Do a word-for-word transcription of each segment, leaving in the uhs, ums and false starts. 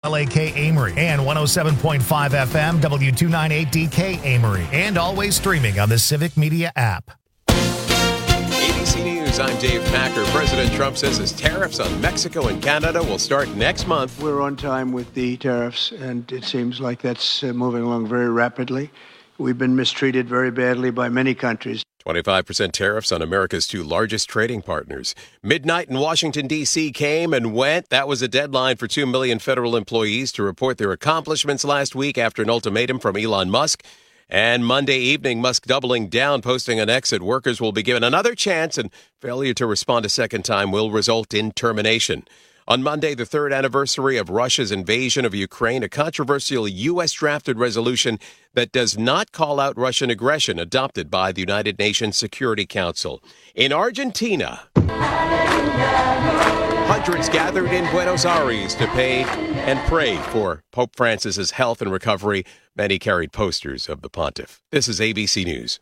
L A K Amory and one oh seven point five F M W two ninety-eight D K Amory, and always streaming on the Civic Media app. A B C News, I'm Dave Packer. President Trump says his tariffs on Mexico and Canada will start next month. We're on time with the tariffs, and it seems like that's uh, moving along very rapidly. We've been mistreated very badly by many countries. twenty-five percent tariffs on America's two largest trading partners. Midnight in Washington, D C came and went. That was a deadline for two million federal employees to report their accomplishments last week after an ultimatum from Elon Musk. And Monday evening, Musk doubling down, posting an exit. Workers will be given another chance, and failure to respond a second time will result in termination. On Monday, the third anniversary of Russia's invasion of Ukraine, a controversial U S drafted resolution that does not call out Russian aggression adopted by the United Nations Security Council. In Argentina, hundreds gathered in Buenos Aires to pay and pray for Pope Francis's health and recovery. Many carried posters of the pontiff. This is A B C News.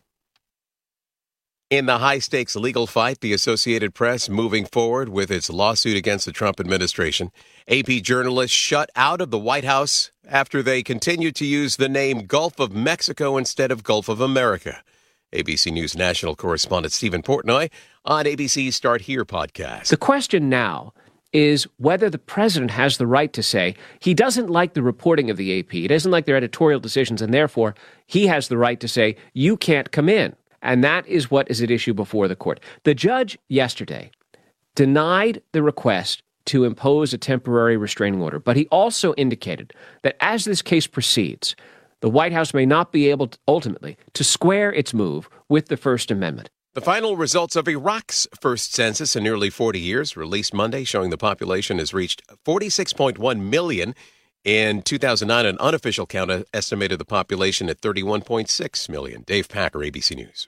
In the high-stakes legal fight, the Associated Press moving forward with its lawsuit against the Trump administration. A P journalists shut out of the White House after they continued to use the name Gulf of Mexico instead of Gulf of America. A B C News national correspondent Stephen Portnoy on A B C's Start Here podcast. The question now is whether the president has the right to say he doesn't like the reporting of the A P, he doesn't like their editorial decisions, and therefore he has the right to say, you can't come in. And that is what is at issue before the court. The judge yesterday denied the request to impose a temporary restraining order, but he also indicated that as this case proceeds, the White House may not be able to, ultimately to square its move with the First Amendment. The final results of Iraq's first census in nearly forty years, released Monday, showing the population has reached forty-six point one million. In two thousand nine, an unofficial count estimated the population at thirty-one point six million. Dave Packer, A B C News.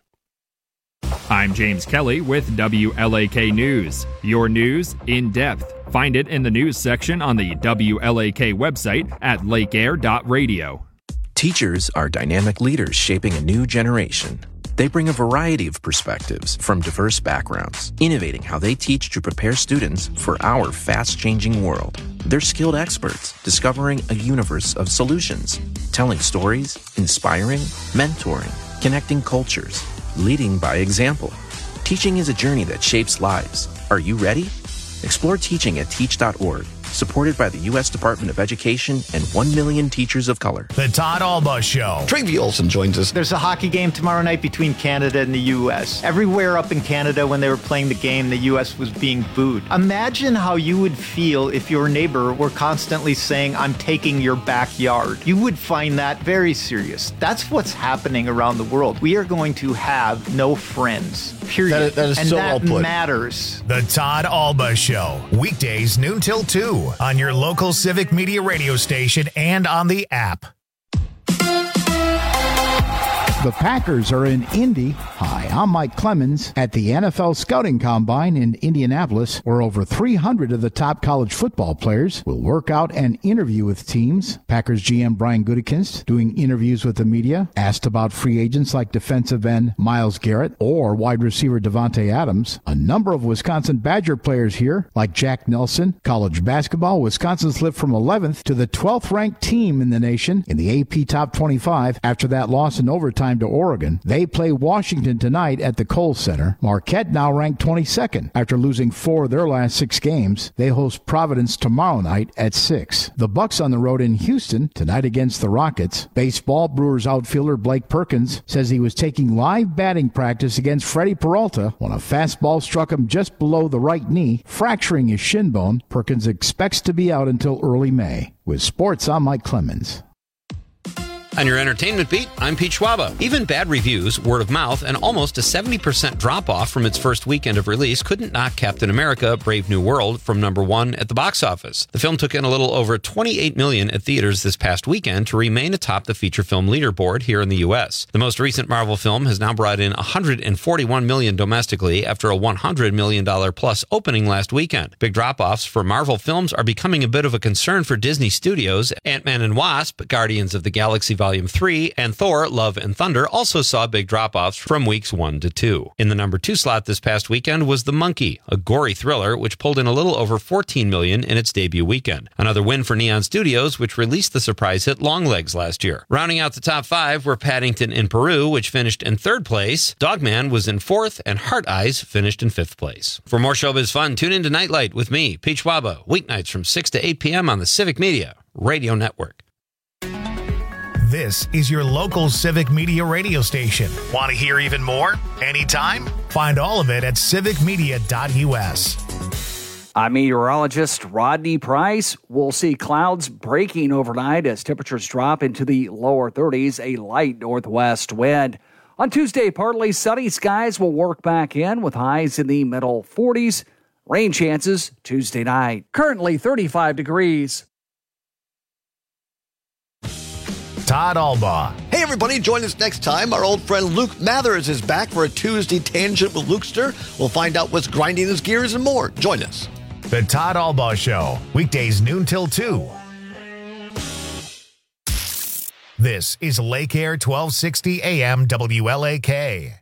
I'm James Kelly with W L A K News. Your news in depth. Find it in the news section on the W L A K website at lake air dot radio. Teachers are dynamic leaders shaping a new generation. They bring a variety of perspectives from diverse backgrounds, innovating how they teach to prepare students for our fast-changing world. They're skilled experts, discovering a universe of solutions, telling stories, inspiring, mentoring, connecting cultures, leading by example. Teaching is a journey that shapes lives. Are you ready? Explore teaching at teach dot org. Supported by the U S Department of Education and one million teachers of color. The Todd Alba Show. Trevor Olson joins us. There's a hockey game tomorrow night between Canada and the U S. Everywhere up in Canada when they were playing the game, the U S was being booed. Imagine how you would feel if your neighbor were constantly saying, I'm taking your backyard. You would find that very serious. That's what's happening around the world. We are going to have no friends, period. That is, that is and so that well put. matters. The Todd Alba Show. Weekdays noon till two on your local Civic Media radio station and on the app. The Packers are in Indy. Hi, I'm Mike Clemens at the N F L Scouting Combine in Indianapolis, where over three hundred of the top college football players will work out and interview with teams. Packers G M Brian Gutekunst doing interviews with the media, asked about free agents like defensive end Myles Garrett or wide receiver Devontae Adams. A number of Wisconsin Badger players here, like Jack Nelson. College basketball, Wisconsin slipped from eleventh to the twelfth ranked team in the nation in the A P Top twenty-five after that loss in overtime to Oregon. They play Washington tonight at the Kohl Center. Marquette now ranked twenty-second after losing four of their last six games. They host Providence tomorrow night at six. The Bucks on the road in Houston tonight against the Rockets. Baseball, Brewers outfielder Blake Perkins says he was taking live batting practice against Freddie Peralta when a fastball struck him just below the right knee, fracturing his shin bone. Perkins expects to be out until early May. With sports, I'm Mike Clemens. On your entertainment beat, I'm Pete Schwaba. Even bad reviews, word of mouth, and almost a seventy percent drop-off from its first weekend of release couldn't knock Captain America: Brave New World from number one at the box office. The film took in a little over twenty-eight million dollars at theaters this past weekend to remain atop the feature film leaderboard here in the U S. The most recent Marvel film has now brought in one hundred forty-one million dollars domestically after a one hundred million dollars plus opening last weekend. Big drop-offs for Marvel films are becoming a bit of a concern for Disney Studios. Ant-Man and Wasp, Guardians of the Galaxy Volume three, and Thor, Love and Thunder also saw big drop-offs from weeks one to two. In the number two slot this past weekend was The Monkey, a gory thriller which pulled in a little over fourteen million dollars in its debut weekend. Another win for Neon Studios, which released the surprise hit Longlegs last year. Rounding out the top five were Paddington in Peru, which finished in third place. Dogman was in fourth, and Heart Eyes finished in fifth place. For more showbiz fun, tune in to Nightlight with me, Pete Schwaba, weeknights from six to eight p.m. on the Civic Media Radio Network. This is your local Civic Media radio station. Want to hear even more? Anytime? Find all of it at civic media dot u s. I'm meteorologist Rodney Price. We'll see clouds breaking overnight as temperatures drop into the lower thirties, a light northwest wind. On Tuesday, partly sunny skies will work back in with highs in the middle forties. Rain chances Tuesday night. Currently thirty-five degrees. Todd Albaugh. Hey, everybody, join us next time. Our old friend Luke Mathers is back for a Tuesday Tangent with Lukester. We'll find out what's grinding his gears and more. Join us. The Todd Albaugh Show, weekdays noon till two. This is Lake Air twelve sixty A M W L A K.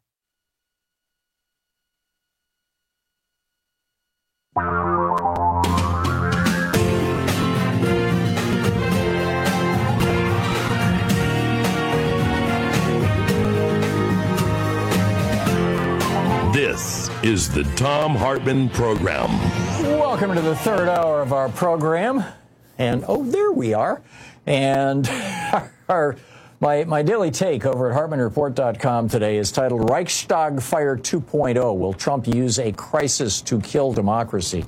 This is the Thom Hartmann Program. Welcome to the third hour of our program. And, oh, there we are. And our, my, my daily take over at Hartmann Report dot com today is titled Reichstag Fire two point oh. Will Trump use a crisis to kill democracy?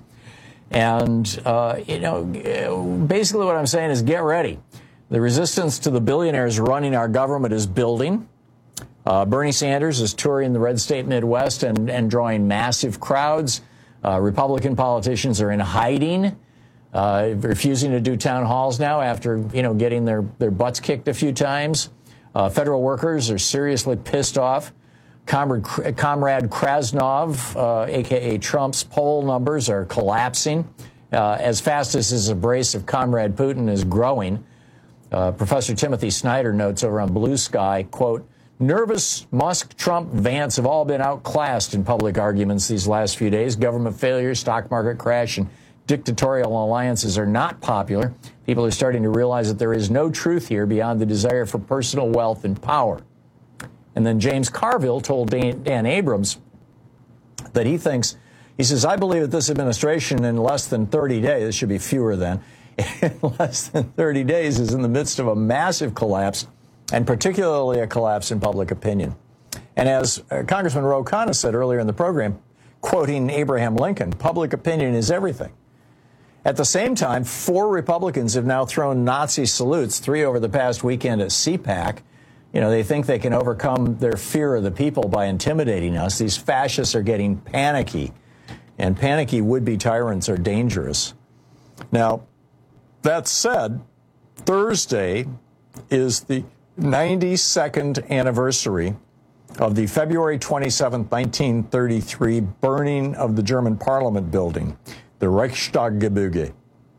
And, uh, you know, basically what I'm saying is get ready. The resistance to the billionaires running our government is building. Uh, Bernie Sanders is touring the red state Midwest and, and drawing massive crowds. Uh, Republican politicians are in hiding, uh, refusing to do town halls now after, you know, getting their, their butts kicked a few times. Uh, federal workers are seriously pissed off. Comrade, Comrade Krasnov, uh, a k a. Trump's poll numbers are collapsing uh, as fast as his embrace of Comrade Putin is growing. Uh, Professor Timothy Snyder notes over on Blue Sky, quote, nervous Musk, Trump, Vance have all been outclassed in public arguments these last few days. Government failure, stock market crash, and dictatorial alliances are not popular. People are starting to realize that there is no truth here beyond the desire for personal wealth and power. And then James Carville told Dan, Dan Abrams that he thinks, he says, I believe that this administration in less than thirty days, it should be fewer than, in less than thirty days is in the midst of a massive collapse, and particularly a collapse in public opinion. And as uh, Congressman Ro Khanna said earlier in the program, quoting Abraham Lincoln, public opinion is everything. At the same time, four Republicans have now thrown Nazi salutes, three over the past weekend at CPAC. You know, they think they can overcome their fear of the people by intimidating us. These fascists are getting panicky, and panicky would-be tyrants are dangerous. Now, that said, Thursday is the ninety-second anniversary of the February twenty-seventh, nineteen thirty-three burning of the German Parliament building, the Reichstaggebäude.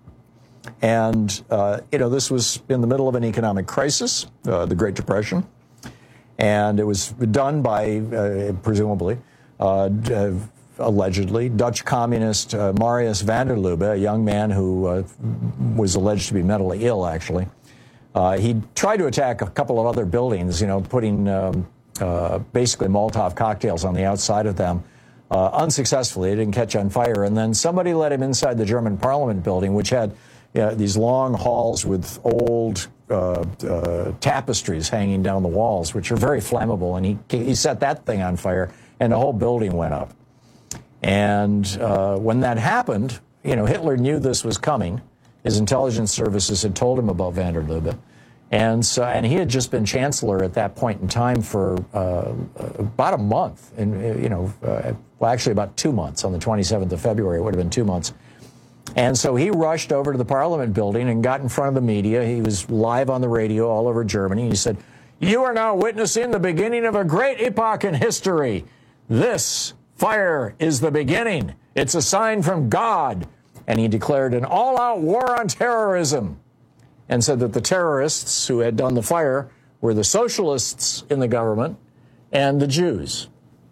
And, uh, you know, this was in the middle of an economic crisis, uh, the Great Depression, and it was done by, uh, presumably, uh, uh, allegedly, Dutch communist uh, Marius van der Lubbe, a young man who uh, was alleged to be mentally ill, actually. Uh, he tried to attack a couple of other buildings, you know, putting um, uh, basically Molotov cocktails on the outside of them. Uh, unsuccessfully, it didn't catch on fire. And then somebody let him inside the German Parliament building, which had you know, these long halls with old uh, uh, tapestries hanging down the walls, which are very flammable. And he, he set that thing on fire, and the whole building went up. And uh, when that happened, you know, Hitler knew this was coming. His intelligence services had told him about van der Lubbe. And so, and he had just been chancellor at that point in time for uh, about a month, and you know, uh, well, actually about two months. On the twenty-seventh of February, it would have been two months. And so he rushed over to the Parliament building and got in front of the media. He was live on the radio all over Germany. He said, "You are now witnessing the beginning of a great epoch in history. This fire is the beginning. It's a sign from God." And he declared an all-out war on terrorism, and said that the terrorists who had done the fire were the socialists in the government and the Jews.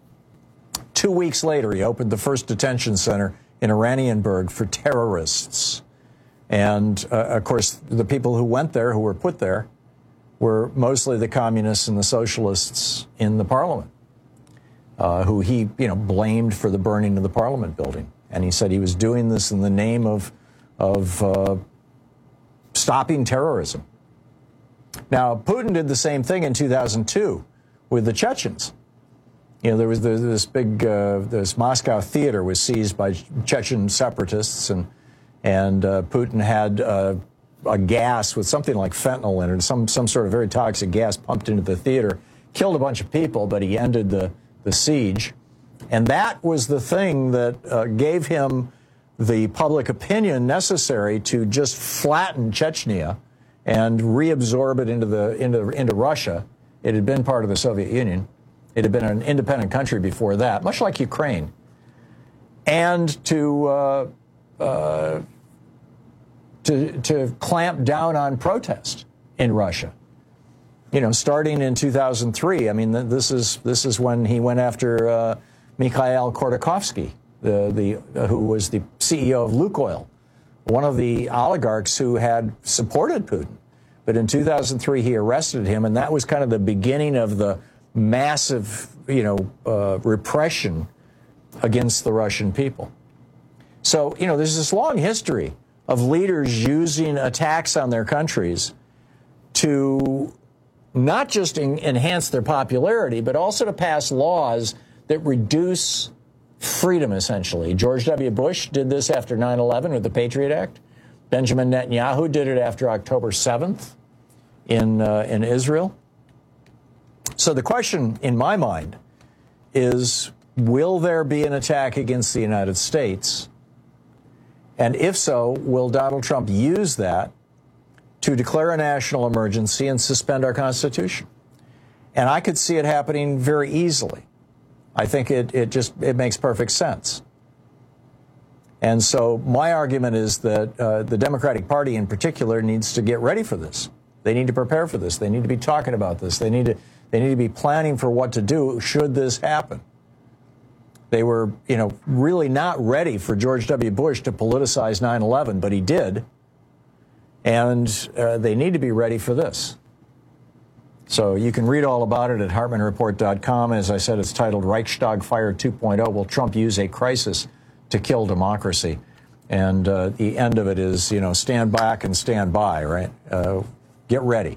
Two weeks later, he opened the first detention center in Oranienburg for terrorists. And, uh, of course, the people who went there, who were put there, were mostly the communists and the socialists in the parliament, uh, who he, you know, blamed for the burning of the parliament building. And he said he was doing this in the name of, of uh, stopping terrorism. Now, Putin did the same thing in two thousand two with the Chechens. You know, there was this big, uh, this Moscow theater was seized by Chechen separatists, and and uh, Putin had uh, a gas with something like fentanyl in it, some some sort of very toxic gas pumped into the theater, killed a bunch of people, but he ended the, the siege. And that was the thing that uh, gave him the public opinion necessary to just flatten Chechnya and reabsorb it into the into into Russia. It had been part of the Soviet Union. It had been an independent country before that, much like Ukraine. And to uh, uh, to to clamp down on protest in Russia. You know, starting in two thousand three. I mean, this is this is when he went after uh, Mikhail Khodorkovsky, the the uh, who was the C E O of Lukoil, one of the oligarchs who had supported Putin. But in two thousand three, he arrested him, and that was kind of the beginning of the massive, you know, uh, repression against the Russian people. So, you know, there's this long history of leaders using attacks on their countries to not just in, enhance their popularity, but also to pass laws that reduce freedom, essentially. George W. Bush did this after nine eleven with the Patriot Act. Benjamin Netanyahu did it after October seventh in, uh, in Israel. So the question in my mind is, will there be an attack against the United States? And if so, will Donald Trump use that to declare a national emergency and suspend our Constitution? And I could see it happening very easily. I think it, it just it makes perfect sense. And so my argument is that uh, the Democratic Party in particular needs to get ready for this. They need to prepare for this. They need to be talking about this. They need to they need to be planning for what to do should this happen. They were, you know, really not ready for George W. Bush to politicize nine eleven, but he did. And uh, they need to be ready for this. So you can read all about it at Hartman Report dot com. As I said, it's titled Reichstag Fire two point oh. Will Trump use a crisis to kill democracy? And uh, the end of it is, you know, stand back and stand by, right? Uh, get ready.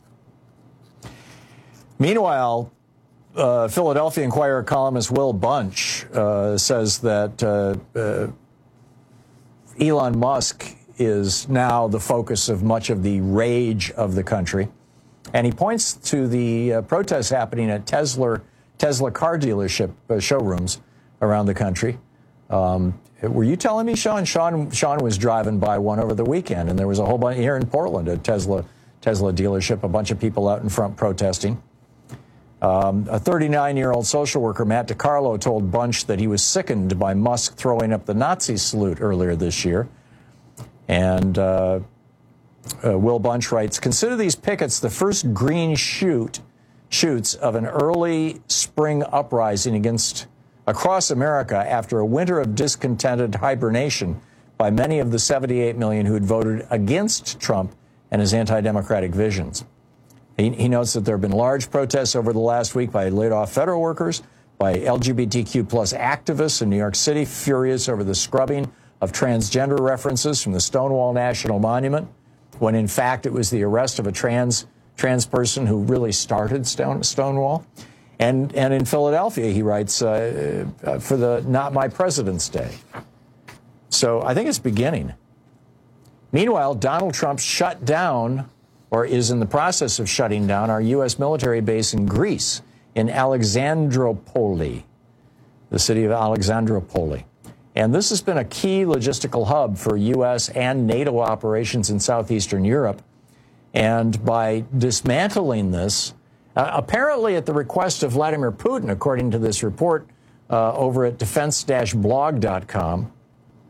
Meanwhile, uh, Philadelphia Inquirer columnist Will Bunch uh, says that uh, uh, Elon Musk is now the focus of much of the rage of the country. And he points to the uh, protests happening at Tesla, Tesla car dealership uh, showrooms around the country. Um, were you telling me, Sean? Sean? Sean was driving by one over the weekend, and there was a whole bunch here in Portland, a Tesla, Tesla dealership, a bunch of people out in front protesting. Um, a thirty-nine-year-old social worker, Matt DiCarlo, told Bunch that he was sickened by Musk throwing up the Nazi salute earlier this year. And uh, uh, Will Bunch writes, consider these pickets the first green shoot shoots of an early spring uprising against across America after a winter of discontented hibernation by many of the seventy-eight million who had voted against Trump and his anti-democratic visions. He, he notes that there have been large protests over the last week by laid-off federal workers, by L G B T Q plus activists in New York City, furious over the scrubbing of transgender references from the Stonewall National Monument, when in fact it was the arrest of a trans trans person who really started Stone, Stonewall. And, and in Philadelphia, he writes, uh, uh, for the Not My President's Day. So I think it's beginning. Meanwhile, Donald Trump shut down, or is in the process of shutting down, our U S military base in Greece, in Alexandropoli, the city of Alexandropoli. And this has been a key logistical hub for U S and NATO operations in southeastern Europe. And by dismantling this, uh, apparently at the request of Vladimir Putin, according to this report uh, over at defense dash blog dot com,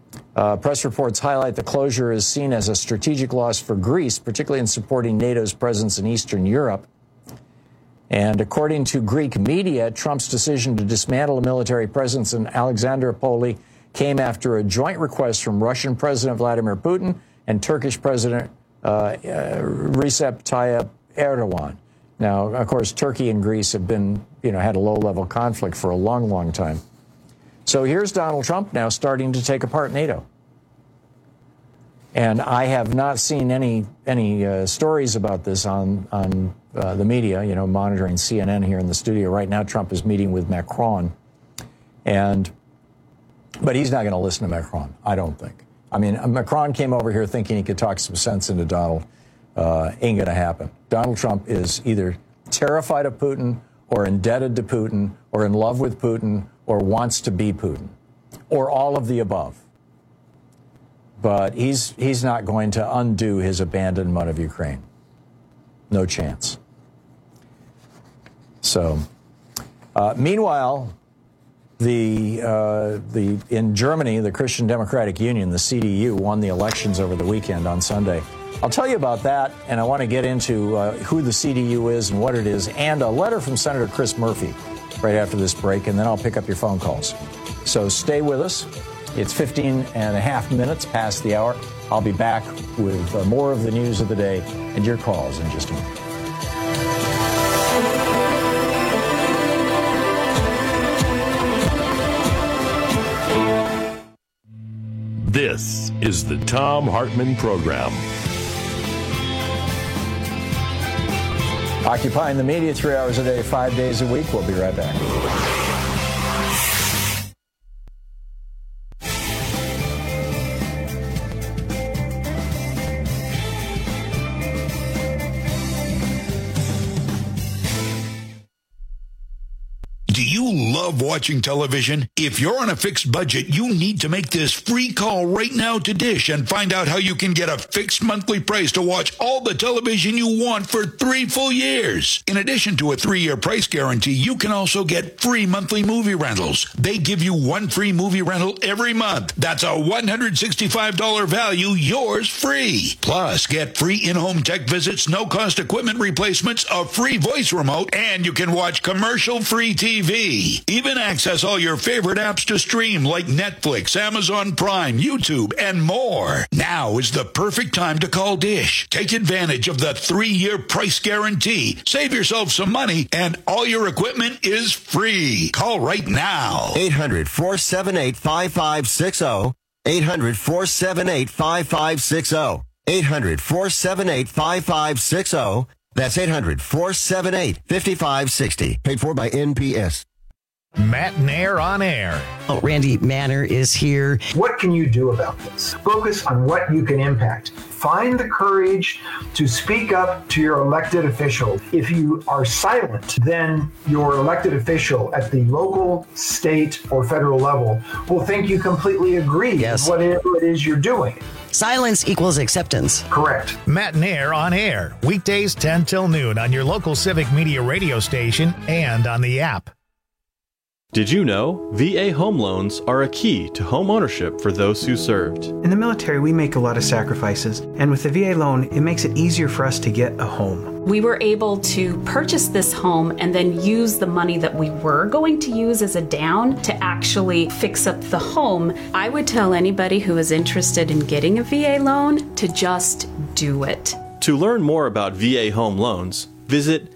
Uh, press reports highlight the closure is seen as a strategic loss for Greece, particularly in supporting NATO's presence in Eastern Europe. And according to Greek media, Trump's decision to dismantle a military presence in Alexandroupoli came after a joint request from Russian President Vladimir Putin and Turkish President uh, uh, Recep Tayyip Erdogan. Now, of course, Turkey and Greece have been, you know, had a low-level conflict for a long, long time. So here's Donald Trump now starting to take apart NATO. And I have not seen any any uh, stories about this on, on uh, the media, you know, monitoring C N N here in the studio. Right now, Trump is meeting with Macron. And, but he's not going to listen to Macron, I don't think. I mean, Macron came over here thinking he could talk some sense into Donald. Uh, ain't going to happen. Donald Trump is either terrified of Putin or indebted to Putin or in love with Putin or wants to be Putin or all of the above. But he's he's not going to undo his abandonment of Ukraine. No chance. So, uh, meanwhile, the uh, the in Germany, the Christian Democratic Union, the C D U, won the elections over the weekend on Sunday. I'll tell you about that, and I want to get into uh, who the C D U is and what it is, and a letter from Senator Chris Murphy right after this break, and then I'll pick up your phone calls. So stay with us. It's fifteen and a half minutes past the hour. I'll be back with uh, more of the news of the day and your calls in just a moment. This is the Thom Hartmann Program. Occupying the media three hours a day, five days a week. We'll be right back. Love watching television? If you're on a fixed budget, you need to make this free call right now to Dish and find out how you can get a fixed monthly price to watch all the television you want for three full years. In addition to a three-year price guarantee, you can also get free monthly movie rentals. They give you one free movie rental every month. That's a one hundred sixty-five dollars value, yours free. Plus, get free in-home tech visits, no-cost equipment replacements, a free voice remote, and you can watch commercial-free T V. Even access all your favorite apps to stream like Netflix, Amazon Prime, YouTube, and more. Now is the perfect time to call Dish. Take advantage of the three-year price guarantee. Save yourself some money, and all your equipment is free. Call right now. eight hundred, four seven eight, five five six zero. eight hundred, four seven eight, five five six zero. eight hundred, four seven eight, five five six zero. That's eight hundred, four seven eight, five five six zero. Paid for by N P S. Matt Nair on air. Oh, Randy Manner is here. What can you do about this? Focus on what you can impact. Find the courage to speak up to your elected official. If you are silent, then your elected official at the local, state, or federal level will think you completely agree yes. with whatever it is you're doing. Silence equals acceptance. Correct. Matt Nair on air. Weekdays ten till noon on your local Civic Media radio station and on the app. Did you know V A home loans are a key to home ownership for those who served? In the military, we make a lot of sacrifices, and with the V A loan, it makes it easier for us to get a home. We were able to purchase this home and then use the money that we were going to use as a down to actually fix up the home. I would tell anybody who is interested in getting a V A loan to just do it. To learn more about V A home loans, visit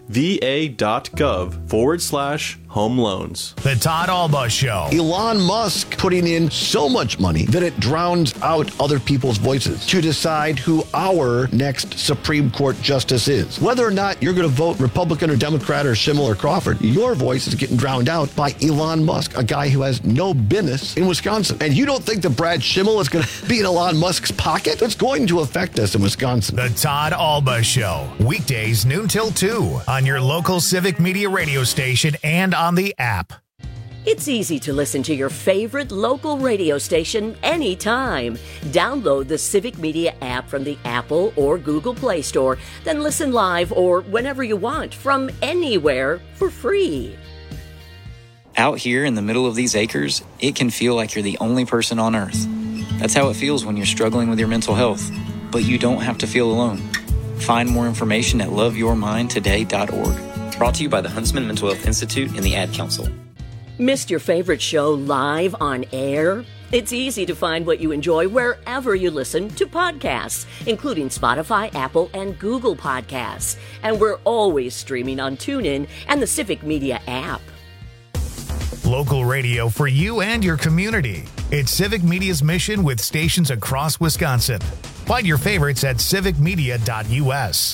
va.gov forward slash home loans. The Todd Alba Show. Elon Musk putting in so much money that it drowns out other people's voices to decide who our next Supreme Court justice is. Whether or not you're going to vote Republican or Democrat or Schimmel or Crawford, your voice is getting drowned out by Elon Musk, a guy who has no business in Wisconsin. And you don't think that Brad Schimmel is going to be in Elon Musk's pocket? It's going to affect us in Wisconsin. The Todd Alba Show. Weekdays noon till two on your local Civic Media radio station and on the app. It's easy to listen to your favorite local radio station anytime. Download the Civic Media app from the Apple or Google Play Store, then listen live or whenever you want from anywhere for free. Out here in the middle of these acres, it can feel like you're the only person on Earth. That's how it feels when you're struggling with your mental health. But you don't have to feel alone. Find more information at love your mind today dot org. Brought to you by the Huntsman Mental Health Institute and the Ad Council. Missed your favorite show live on air? It's easy to find what you enjoy wherever you listen to podcasts, including Spotify, Apple, and Google Podcasts. And we're always streaming on TuneIn and the Civic Media app. Local radio for you and your community. It's Civic Media's mission with stations across Wisconsin. Find your favorites at civic media dot u s.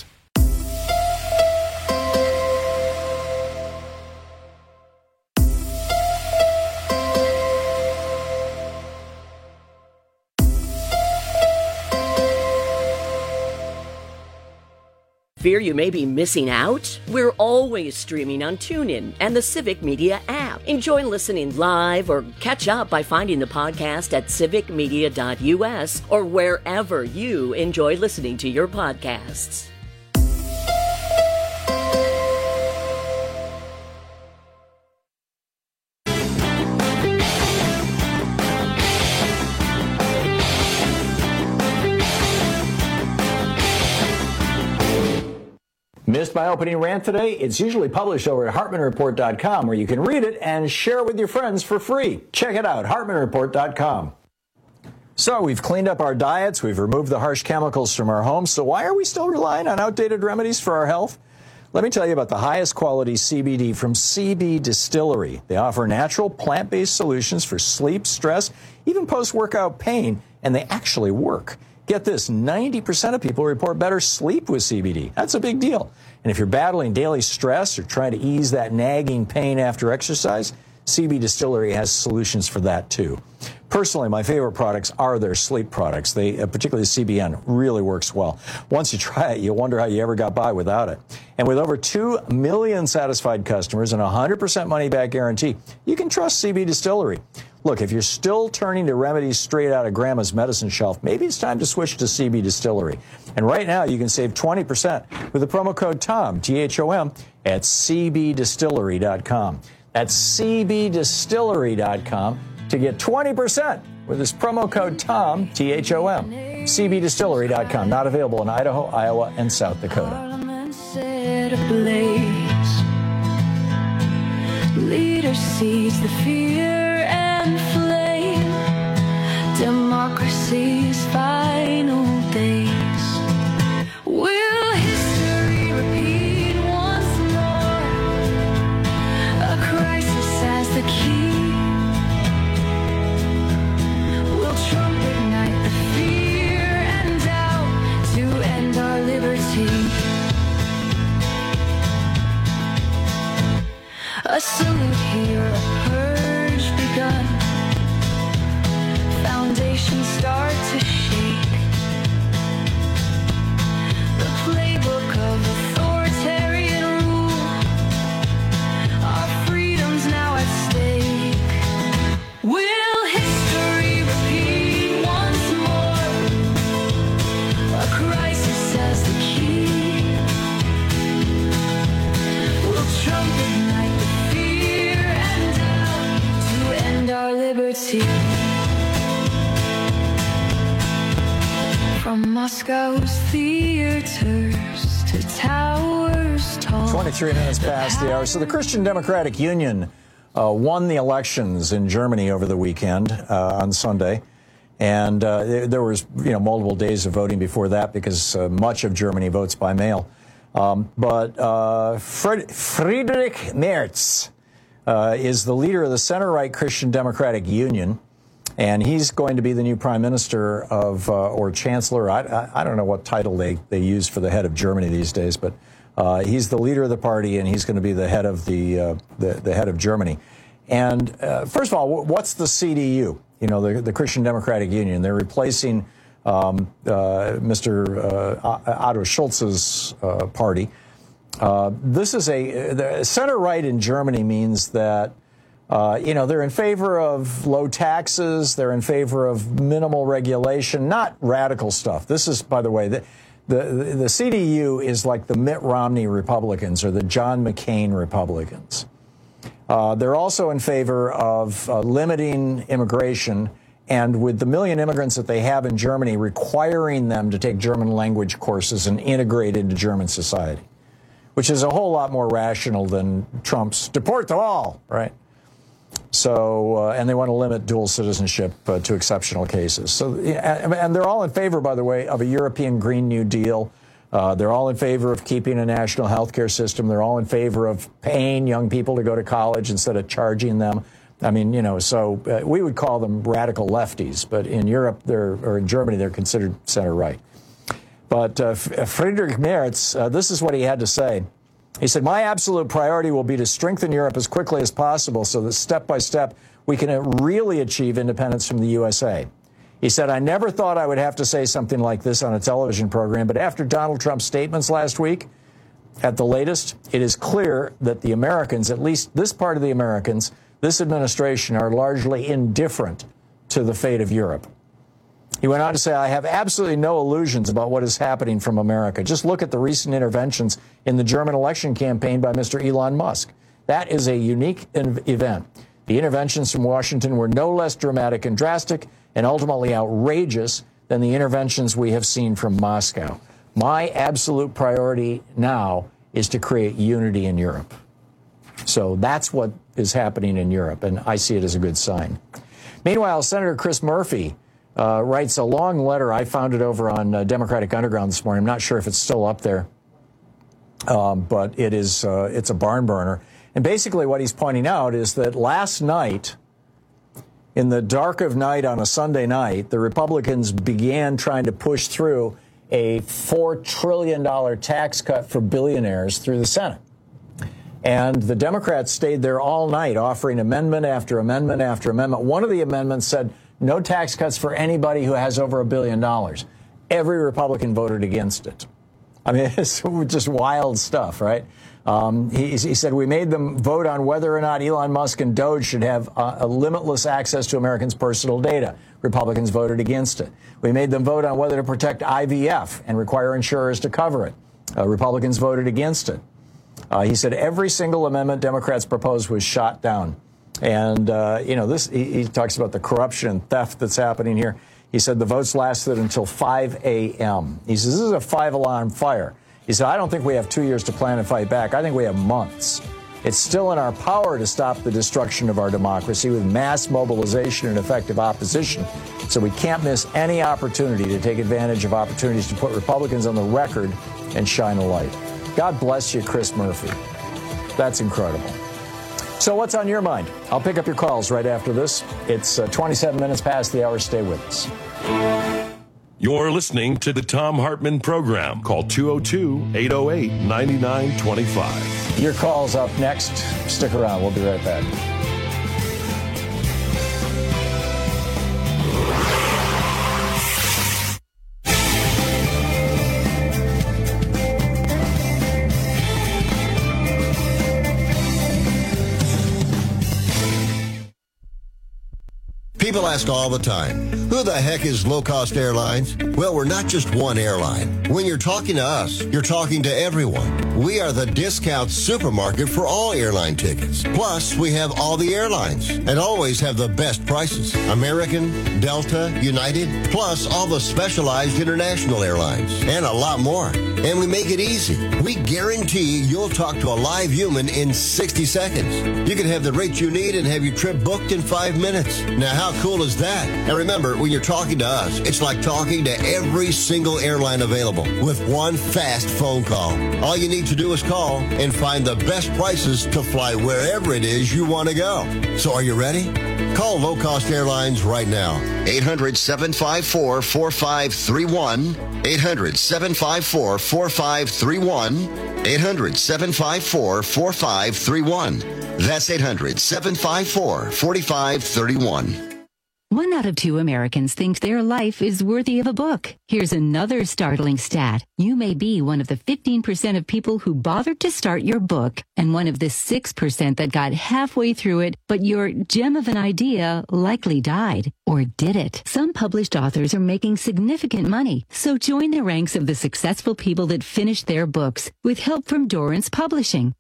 Fear you may be missing out? We're always streaming on TuneIn and the Civic Media app. Enjoy listening live or catch up by finding the podcast at civic media dot u s or wherever you enjoy listening to your podcasts. Missed my opening rant today? It's usually published over at hartman report dot com, where you can read it and share it with your friends for free. Check it out, hartman report dot com. So we've cleaned up our diets, we've removed the harsh chemicals from our homes, so why are we still relying on outdated remedies for our health? Let me tell you about the highest quality C B D from C B Distillery. They offer natural plant-based solutions for sleep, stress, even post-workout pain, and they actually work. Get this, ninety percent of people report better sleep with C B D. That's a big deal. And if you're battling daily stress or trying to ease that nagging pain after exercise, C B Distillery has solutions for that too. Personally, my favorite products are their sleep products. They, uh, particularly C B N, really works well. Once you try it, you'll wonder how you ever got by without it. And with over two million satisfied customers and a one hundred percent money-back guarantee, you can trust C B Distillery. Look, if you're still turning to remedies straight out of Grandma's medicine shelf, maybe it's time to switch to C B Distillery. And right now, you can save twenty percent with the promo code TOM, T H O M, at c b distillery dot com. That's c b distillery dot com to get twenty percent with this promo code TOM, T H O M. c b distillery dot com. Not available in Idaho, Iowa, and South Dakota. Leader sees the fear and flame, democracy's final days. Will history repeat once more? A crisis as the key. Will Trump ignite the fear and doubt to end our liberty? A salute here, a purge begun. Foundations start to shake. The playbook of authoritarian rule. Our freedoms now at stake. Will history repeat once more? A crisis as the key. Will Trump ignite our liberty? From Moscow's theaters to towers tall. twenty-three minutes past the hour. So the Christian Democratic Union uh, won the elections in Germany over the weekend uh, on Sunday. And uh, there, there was, you know, multiple days of voting before that because uh, much of Germany votes by mail. Um, but uh, Fred- Friedrich Merz Uh, is the leader of the center-right Christian Democratic Union, and he's going to be the new prime minister of, uh, or chancellor. I, I, I don't know what title they, they use for the head of Germany these days, but uh, he's the leader of the party, and he's going to be the head of the uh, the, the head of Germany. And uh, first of all, what's the C D U? You know, the, the Christian Democratic Union. They're replacing um, uh, Mister Uh, Otto Schulz's uh, party. Uh, this is a the center-right in Germany means that, uh, you know, they're in favor of low taxes. They're in favor of minimal regulation, not radical stuff. This is, by the way, the, the, the C D U is like the Mitt Romney Republicans or the John McCain Republicans. Uh, they're also in favor of uh, limiting immigration And with the million immigrants that they have in Germany, requiring them to take German language courses and integrate into German society, which is a whole lot more rational than Trump's deport them all, right? So, uh, and they want to limit dual citizenship uh, to exceptional cases. So, and, and they're all in favor, by the way, of a European Green New Deal. Uh, they're all in favor of keeping a national health care system. They're all in favor of paying young people to go to college instead of charging them. I mean, you know, so uh, we would call them radical lefties, but in Europe, they're, or in Germany, they're considered center-right. But uh, Friedrich Merz, uh, this is what he had to say. He said, my absolute priority will be to strengthen Europe as quickly as possible so that step by step we can really achieve independence from the U S A. He said, I never thought I would have to say something like this on a television program, but after Donald Trump's statements last week, at the latest, it is clear that the Americans, at least this part of the Americans, this administration, are largely indifferent to the fate of Europe. He went on to say, I have absolutely no illusions about what is happening from America. Just look at the recent interventions in the German election campaign by Mister Elon Musk. That is a unique event. The interventions from Washington were no less dramatic and drastic and ultimately outrageous than the interventions we have seen from Moscow. My absolute priority now is to create unity in Europe. So that's what is happening in Europe, and I see it as a good sign. Meanwhile, Senator Chris Murphy uh, writes a long letter. I found it over on uh, Democratic Underground this morning. I'm not sure if it's still up there, um, but it is. Uh, it's a barn burner. And basically what he's pointing out is that last night, in the dark of night on a Sunday night, the Republicans began trying to push through a four trillion dollars tax cut for billionaires through the Senate. And the Democrats stayed there all night, offering amendment after amendment after amendment. One of the amendments said no tax cuts for anybody who has over a billion dollars. Every Republican voted against it. I mean, it's just wild stuff, right? Um, he, he said, we made them vote on whether or not Elon Musk and Doge should have uh, a limitless access to Americans' personal data. Republicans voted against it. We made them vote on whether to protect I V F and require insurers to cover it. Uh, Republicans voted against it. Uh, he said every single amendment Democrats proposed was shot down. And, uh, you know, this he, he talks about the corruption and theft that's happening here. He said the votes lasted until five a.m. He says this is a five-alarm fire. He said, I don't think we have two years to plan and fight back. I think we have months. It's still in our power to stop the destruction of our democracy with mass mobilization and effective opposition. So we can't miss any opportunity to take advantage of opportunities to put Republicans on the record and shine a light. God bless you, Chris Murphy. That's incredible. So what's on your mind? I'll pick up your calls right after this. It's uh, twenty-seven minutes past the hour. Stay with us. You're listening to the Thom Hartmann Program. Call two oh two, eight oh eight, nine nine two five. Your call's up next. Stick around. We'll be right back. People ask all the time, who the heck is Low Cost Airlines? Well, we're not just one airline. When you're talking to us, you're talking to everyone. We are the discount supermarket for all airline tickets. Plus, we have all the airlines and always have the best prices. American, Delta, United, plus all the specialized international airlines and a lot more. And we make it easy. We guarantee you'll talk to a live human in sixty seconds. You can have the rate you need and have your trip booked in five minutes. Now, how cool is that? And remember, when you're talking to us, it's like talking to every single airline available with one fast phone call. All you need to do is call and find the best prices to fly wherever it is you want to go. So are you ready? Call Low Cost Airlines right now. eight hundred, seven five four, four five three one. eight hundred, seven five four, four five three one. eight hundred, seven five four, four five three one. That's eight hundred, seven five four, four five three one. One out of two Americans think their life is worthy of a book. Here's another startling stat. You may be one of the fifteen percent of people who bothered to start your book and one of the six percent that got halfway through it, but your gem of an idea likely died. Or did it? Some published authors are making significant money, so join the ranks of the successful people that finished their books with help from Dorrance Publishing.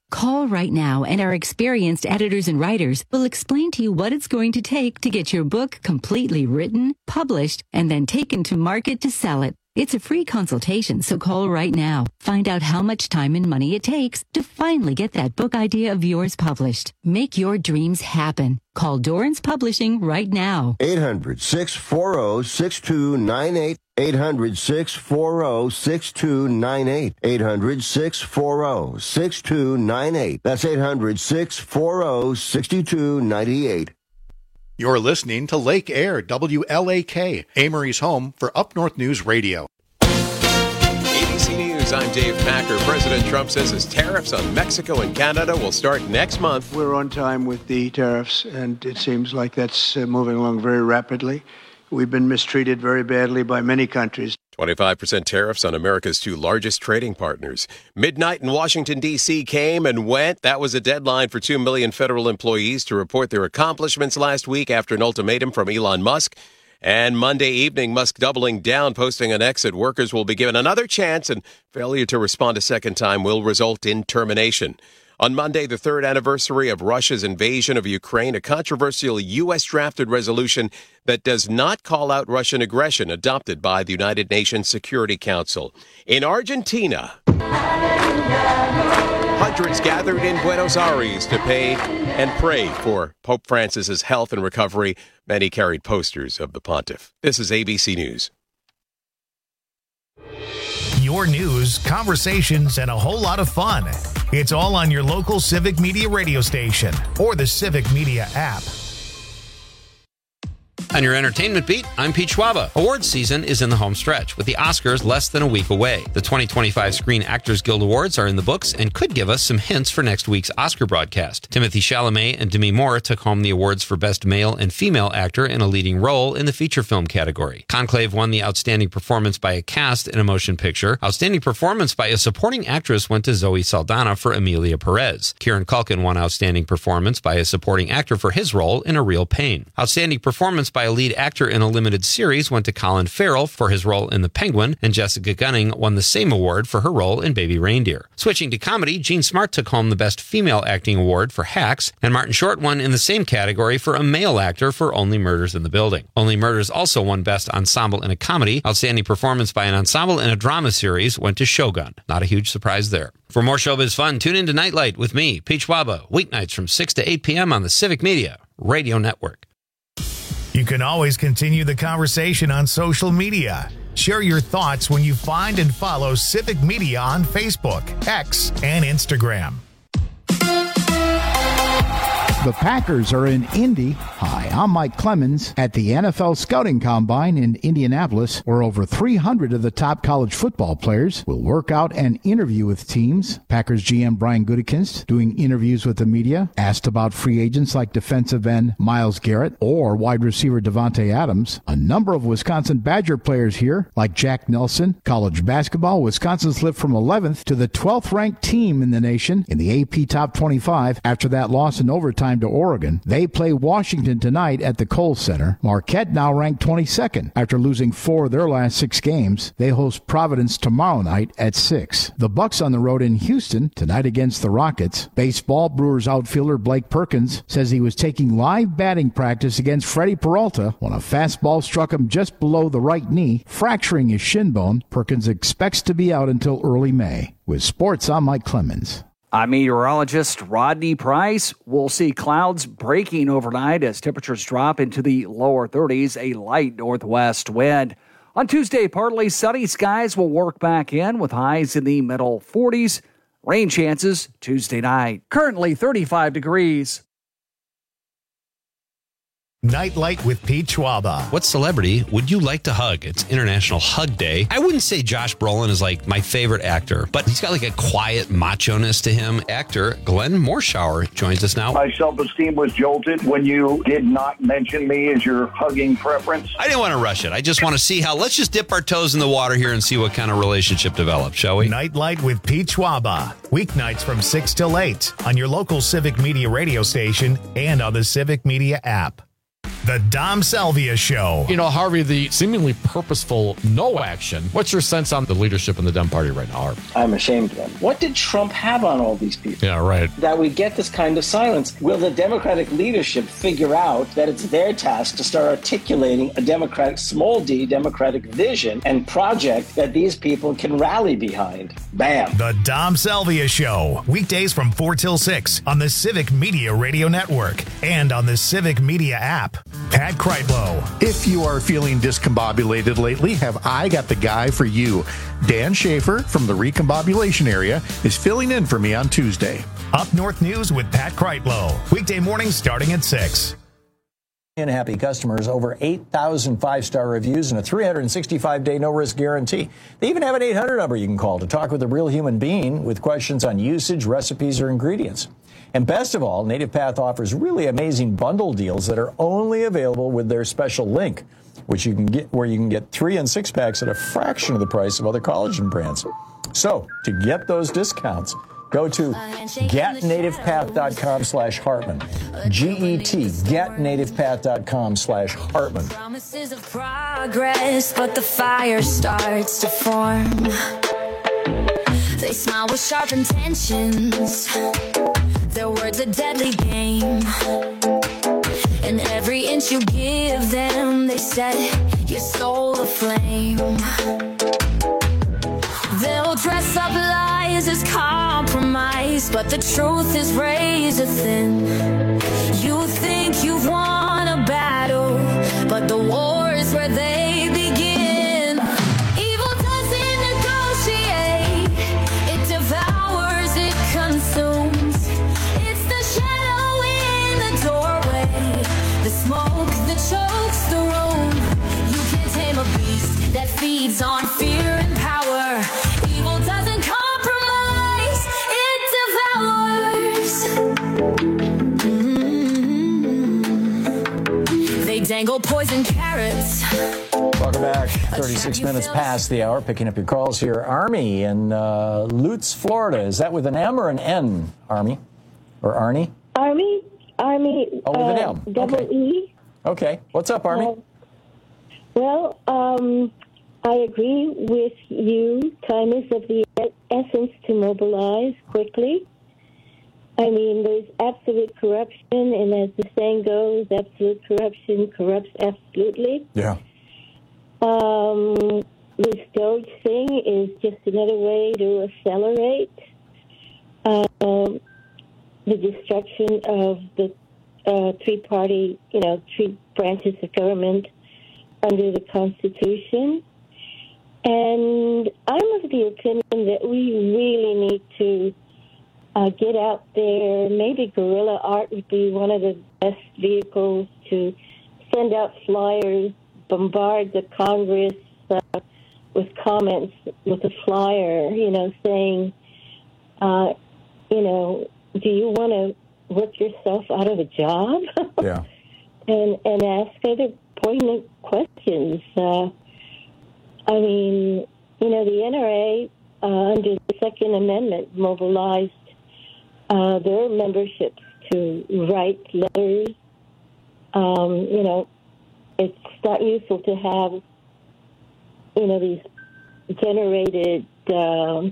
Call right now and our experienced editors and writers will explain to you what it's going to take to get your book completely written, published, and then taken to market to sell it. It's a free consultation, so call right now. Find out how much time and money it takes to finally get that book idea of yours published. Make your dreams happen. Call Dorrance Publishing right now. eight hundred, six four zero, six two nine eight. eight hundred, six four zero, six two nine eight. eight hundred, six four zero, six two nine eight. That's eight hundred, six four zero, six two nine eight. You're listening to Lake Air, W L A K, Amory's home for Up North News Radio. A B C News, I'm Dave Packer. President Trump says his tariffs on Mexico and Canada will start next month. We're on time with the tariffs, and it seems like that's uh, moving along very rapidly. We've been mistreated very badly by many countries. twenty-five percent tariffs on America's two largest trading partners. Midnight in Washington, D C came and went. That was a deadline for two million federal employees to report their accomplishments last week after an ultimatum from Elon Musk. And Monday evening, Musk doubling down, posting an exit. Workers will be given another chance, and failure to respond a second time will result in termination. On Monday, the third anniversary of Russia's invasion of Ukraine, a controversial U S drafted resolution that does not call out Russian aggression adopted by the United Nations Security Council. In Argentina, hundreds gathered in Buenos Aires to pay and pray for Pope Francis's health and recovery. Many carried posters of the pontiff. This is A B C News. Your news, conversations, and a whole lot of fun. It's all on your local Civic Media radio station or the Civic Media app. On your entertainment beat, I'm Pete Schwaba. Awards season is in the home stretch, with the Oscars less than a week away. The twenty twenty-five Screen Actors Guild Awards are in the books and could give us some hints for next week's Oscar broadcast. Timothée Chalamet and Demi Moore took home the awards for Best Male and Female Actor in a Leading Role in the feature film category. Conclave won the Outstanding Performance by a Cast in a Motion Picture. Outstanding Performance by a Supporting Actress went to Zoe Saldana for Emilia Perez. Kieran Culkin won Outstanding Performance by a Supporting Actor for his role in A Real Pain. Outstanding Performance by a Lead Actor in a Limited Series went to Colin Farrell for his role in The Penguin, and Jessica Gunning won the same award for her role in Baby Reindeer. Switching to comedy, Jean Smart took home the Best Female Acting Award for Hacks, and Martin Short won in the same category for a male actor for Only Murders in the Building. Only Murders also won Best Ensemble in a Comedy. Outstanding Performance by an Ensemble in a Drama Series went to Shogun. Not a huge surprise there. For more showbiz fun, tune in to Nightlight with me, Pete Schwaba, weeknights from six to eight p.m. on the Civic Media Radio Network. You can always continue the conversation on social media. Share your thoughts when you find and follow Civic Media on Facebook, X, and Instagram. The Packers are in Indy. Hi, I'm Mike Clemens at the N F L Scouting Combine in Indianapolis, where over three hundred of the top college football players will work out and interview with teams. Packers G M Brian Gutekunst doing interviews with the media, asked about free agents like defensive end Myles Garrett or wide receiver Devontae Adams. A number of Wisconsin Badger players here, like Jack Nelson. College basketball, Wisconsin slipped from eleventh to the twelfth ranked team in the nation in the A P Top twenty-five after that loss in overtime to Oregon. They play Washington tonight at the Kohl Center. Marquette now ranked twenty-second after losing four of their last six games. They host Providence tomorrow night at six. The Bucks on the road in Houston tonight against the Rockets. Baseball, Brewers outfielder Blake Perkins says he was taking live batting practice against Freddie Peralta when a fastball struck him just below the right knee, fracturing his shin bone. Perkins expects to be out until early May. With sports, I'm Mike Clemens. I'm meteorologist Rodney Price. We'll see clouds breaking overnight as temperatures drop into the lower thirties, a light northwest wind. On Tuesday, partly sunny skies will work back in with highs in the middle forties. Rain chances Tuesday night. Currently thirty-five degrees. Nightlight with Pete Schwaba. What celebrity would you like to hug? It's International Hug Day. I wouldn't say Josh Brolin is like my favorite actor, but he's got like a quiet macho-ness to him. Actor Glenn Morshower joins us now. My self-esteem was jolted when you did not mention me as your hugging preference. I didn't want to rush it. I just want to see how, let's just dip our toes in the water here and see what kind of relationship develops, shall we? Nightlight with Pete Schwaba. Weeknights from six till eight on your local Civic Media radio station and on the Civic Media app. The Dom Salvia Show. You know, Harvey, the seemingly purposeful no action. What's your sense on the leadership in the Dem Party right now, Harvey? I'm ashamed of them. What did Trump have on all these people? Yeah, right. That we get this kind of silence. Will the Democratic leadership figure out that it's their task to start articulating a Democratic, small d, Democratic vision and project that these people can rally behind? Bam. The Dom Salvia Show. Weekdays from four till six on the Civic Media Radio Network and on the Civic Media app. Pat Kreitlow. If you are feeling discombobulated lately, have I got the guy for you. Dan Schaefer from the Recombobulation area is filling in for me on Tuesday. Up North News with Pat Kreitlow. Weekday mornings starting at six. And happy customers, over eight thousand five-star reviews and a three hundred sixty-five day no-risk guarantee. They even have an eight hundred number you can call to talk with a real human being with questions on usage, recipes, or ingredients. And best of all, Native Path offers really amazing bundle deals that are only available with their special link, which you can get where you can get three and six packs at a fraction of the price of other collagen brands. So to get those discounts, go to getnativepath.com slash Hartman. G E T, getnativepath.com slash Hartman. Promises of progress, but the fire starts to form. They smile with sharp intentions. Their words a deadly game. And every inch you give them, they set your soul aflame. They'll dress up lies as compromise, but the truth is razor thin. You think you've won a battle, but the war is where they begin. Evil doesn't negotiate, it devours, it consumes. It's the shadow in the doorway, the smoke that chokes the room. You can't tame a beast that feeds on fear and power. Evil doesn't compromise, it devours. Mm-hmm. They dangle poison carrots. Welcome back. thirty-six minutes past the hour. Picking up your calls here. Army in uh, Lutz, Florida. Is that with an M or an N, Army? Or Arnie? Army? Army. Oh, with an uh, M. Double Okay. E. Okay. What's up, Army? Uh, well, um, I agree with you. Time is of the essence to mobilize quickly. I mean, there's absolute corruption, and as the saying goes, absolute corruption corrupts absolutely. Yeah. Um, this Doge thing is just another way to accelerate um, the destruction of the uh, three-party, you know, three branches of government under the Constitution. And I'm of the opinion that we really need to uh, get out there. Maybe guerrilla art would be one of the best vehicles to send out flyers, bombard the Congress uh, with comments with a flyer, you know, saying, uh, you know, do you want to work yourself out of a job? Yeah. and and ask other poignant questions. Uh, I mean, you know, the N R A, uh, under the Second Amendment, mobilized uh, their memberships to write letters. Um, you know, it's not useful to have, you know, these generated um,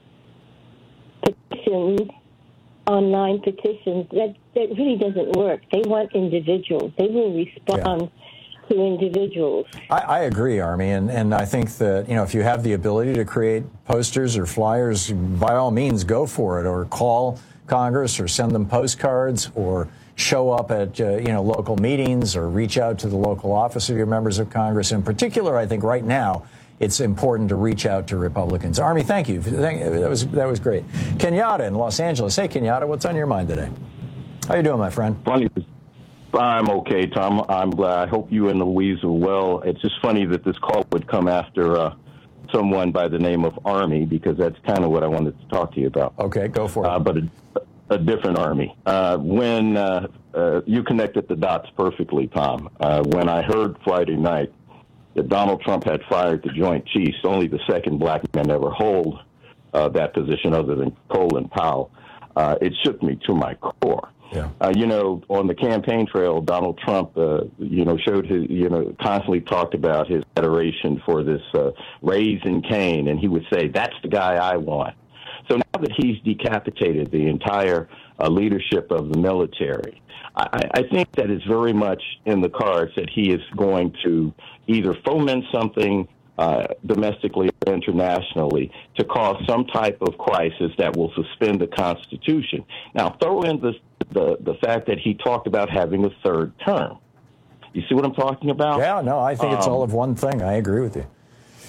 petitions, online petitions. That, that really doesn't work. They want individuals. They will respond. Yeah. To individuals. I, I agree, Army, and, and I think that, you know, if you have the ability to create posters or flyers, by all means, go for it, or call Congress, or send them postcards, or show up at, uh, you know, local meetings, or reach out to the local office of your members of Congress. In particular, I think right now, it's important to reach out to Republicans. Army, thank you. That was, that was great. Kenyatta in Los Angeles. Hey, Kenyatta, what's on your mind today? How you doing, my friend? Funny. I'm okay, Tom. I'm glad. I hope you and Louise are well. It's just funny that this call would come after uh, someone by the name of Army, because that's kind of what I wanted to talk to you about. Okay, go for it. Uh, but a, a different Army. Uh, when uh, uh, you connected the dots perfectly, Tom. Uh, when I heard Friday night that Donald Trump had fired the Joint Chiefs, only the second black man ever hold uh, that position other than Colin Powell, uh, it shook me to my core. Yeah. Uh, you know, on the campaign trail, Donald Trump, uh, you know, showed his, you know, constantly talked about his adoration for this uh, Raising Cain, and he would say, "That's the guy I want." So now that he's decapitated the entire uh, leadership of the military, I, I think that it's very much in the cards that he is going to either foment something uh, domestically or internationally to cause some type of crisis that will suspend the Constitution. Now, throw in the, the, the fact that he talked about having a third term. You see what I'm talking about? Yeah, no, I think it's um, all of one thing. I agree with you.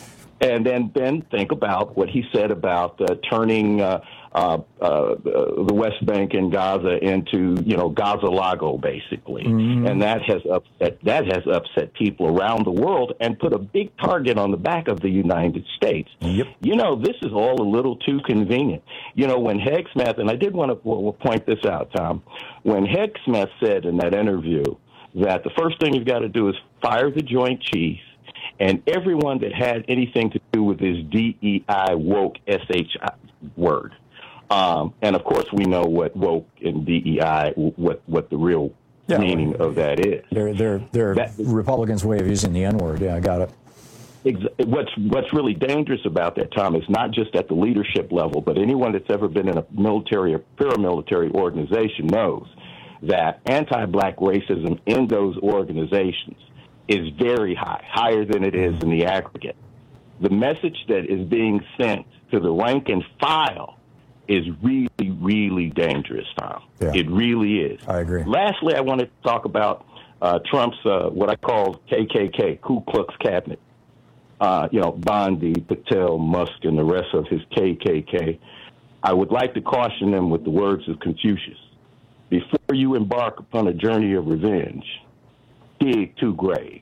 And then, then think about what he said about uh, turning uh, uh, uh, the West Bank and Gaza into, you know, Gaza-Lago, basically. Mm-hmm. And that has upset that has upset people around the world and put a big target on the back of the United States. Yep. You know, this is all a little too convenient. You know, when Hegseth, and I did want to well, point this out, Tom, when Hegseth said in that interview that the first thing you've got to do is fire the Joint Chiefs, and everyone that had anything to do with this D E I woke S H I word. Um, and, of course, we know what woke and D E I, what, what the real yeah, meaning of that is. They're, they're, they're that, Republicans' way of using the N-word. Yeah, I got it. Ex- what's, what's really dangerous about that, Tom, is not just at the leadership level, but anyone that's ever been in a military or paramilitary organization knows that anti-black racism in those organizations is very high, higher than it is in the aggregate. The message that is being sent to the rank and file is really, really dangerous, Tom. Yeah. It really is. I agree. Lastly, I want to talk about uh, Trump's, uh, what I call K K K, Ku Klux cabinet. Uh, you know, Bondi, Patel, Musk, and the rest of his K K K. I would like to caution them with the words of Confucius. Before you embark upon a journey of revenge, dig two graves.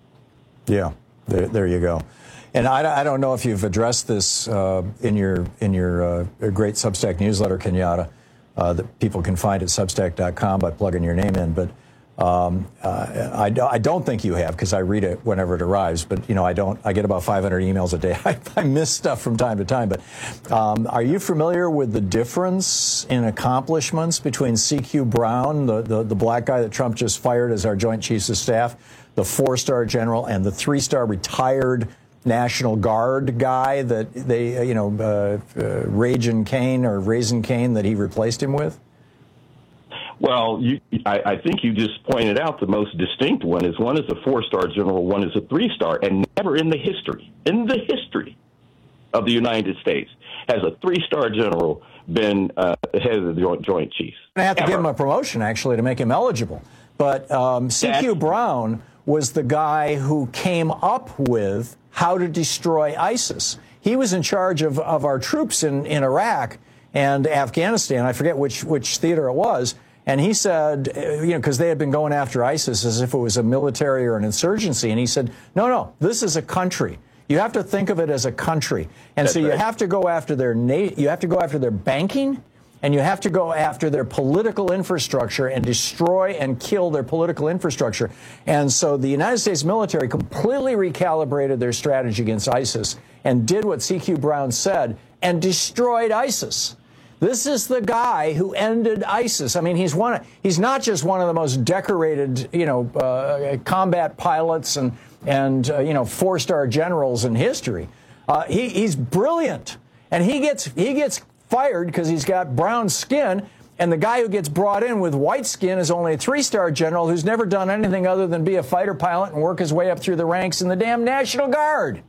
Yeah, there, there you go. And I, I don't know if you've addressed this uh, in your in your uh, great Substack newsletter, Kenyatta, uh, that people can find at substack dot com by plugging your name in. But um, uh, I, I don't think you have, because I read it whenever it arrives. But, you know, I don't. I get about five hundred emails a day. I, I miss stuff from time to time. But um, are you familiar with the difference in accomplishments between C Q Brown, the, the, the black guy that Trump just fired as our Joint Chiefs of Staff, the four-star general, and the three-star retired National Guard guy that they, you know, uh, uh, Raising Cain or Raising Cain that he replaced him with? Well, you, I, I think you just pointed out the most distinct one is one is a four-star general, one is a three-star, and never in the history, in the history of the United States has a three-star general been uh, head of the Joint, Joint Chiefs. I have to Ever. give him a promotion, actually, to make him eligible. But um, C Q Brown was the guy who came up with how to destroy ISIS. He was in charge of, of our troops in, in Iraq and Afghanistan. I forget which, which theater it was. And he said, you know, because they had been going after ISIS as if it was a military or an insurgency. And he said, no, no, this is a country. You have to think of it as a country. And That's so you right. have to go after their na- you have to go after their banking, and you have to go after their political infrastructure and destroy and kill their political infrastructure. And so the United States military completely recalibrated their strategy against ISIS and did what C Q Brown said and destroyed ISIS. This is the guy who ended ISIS. I mean, he's one. He's not just one of the most decorated, you know, uh, combat pilots and and uh, you know, four-star generals in history. Uh, he, he's brilliant, and he gets he gets. fired because he's got brown skin, and the guy who gets brought in with white skin is only a three-star general who's never done anything other than be a fighter pilot and work his way up through the ranks in the damn National Guard.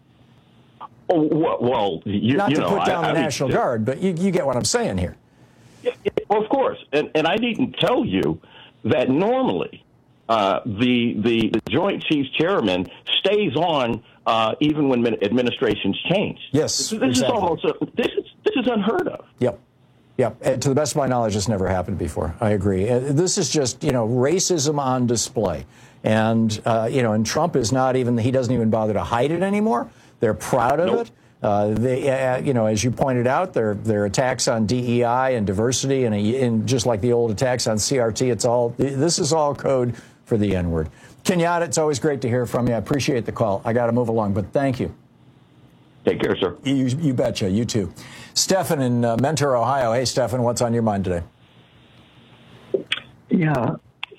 Oh, well, well you, Not you to know, put down I, the I National mean, Guard, but you, you get what I'm saying here. Yeah, well, of course, and, and I needn't tell you that normally uh, the, the the Joint Chiefs Chairman stays on uh, even when administrations change. Yes, this, this exactly. is almost a, this is this is unheard of. Yep. Yep. And to the best of my knowledge, this never happened before. I agree. Uh, This is just, you know, racism on display. And, uh, you know, and Trump is not even, he doesn't even bother to hide it anymore. They're proud of Nope. it. Uh, they, uh, you know, as you pointed out, their their attacks on D E I and diversity, and, and just like the old attacks on C R T, it's all, this is all code for the N-word. Kenyatta, it's always great to hear from you. I appreciate the call. I got to move along, but thank you. Take care, sir. You, you betcha. You too. Stefan in uh, Mentor, Ohio. Hey, Stefan, what's on your mind today? Yeah.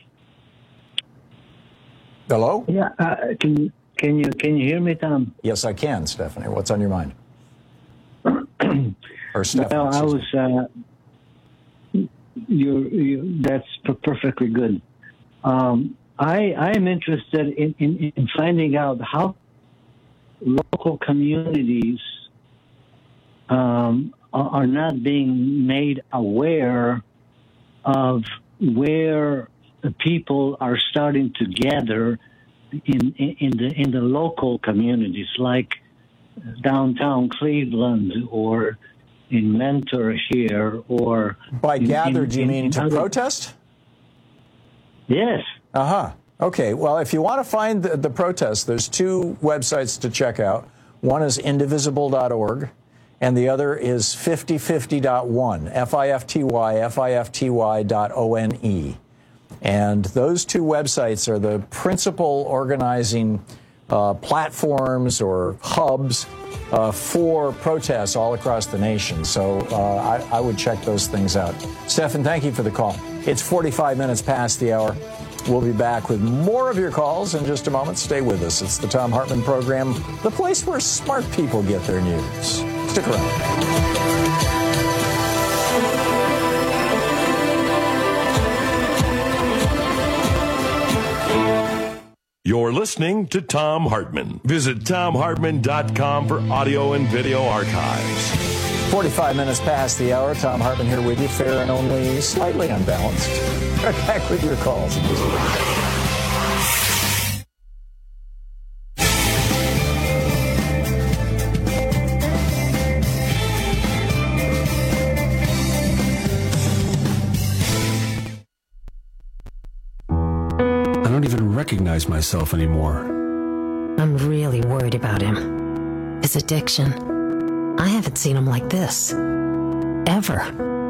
Hello? Yeah. Uh, can can you can you hear me, Tom? Yes, I can, Stephanie. What's on your mind? Or Stephanie? Well, I was. Uh, you, you. That's per- perfectly good. Um, I I am interested in, in, in finding out how local communities um, are, are not being made aware of where the people are starting to gather in, in, in the in the local communities, like downtown Cleveland or in Mentor here, or by in, gather, in, do you in, mean in to other... protest? Yes. Uh huh. Okay. Well, if you want to find the, the protest, there's two websites to check out. One is indivisible dot org. And the other is fifty fifty dot one, F I F T Y, F I F T Y dot O N E. And those two websites are the principal organizing uh, platforms or hubs uh, for protests all across the nation. So uh, I, I would check those things out. Stefan, thank you for the call. It's forty-five minutes past the hour. We'll be back with more of your calls in just a moment. Stay with us. It's the Thom Hartmann Program, the place where smart people get their news. Stick around. You're listening to Thom Hartmann. Visit Thom Hartmann dot com for audio and video archives. forty-five minutes past the hour. Thom Hartmann here with you, fair and only slightly unbalanced. Right back with your calls in just a minute. I don't even recognize myself anymore. I'm really worried about him. His addiction. I haven't seen him like this. Ever.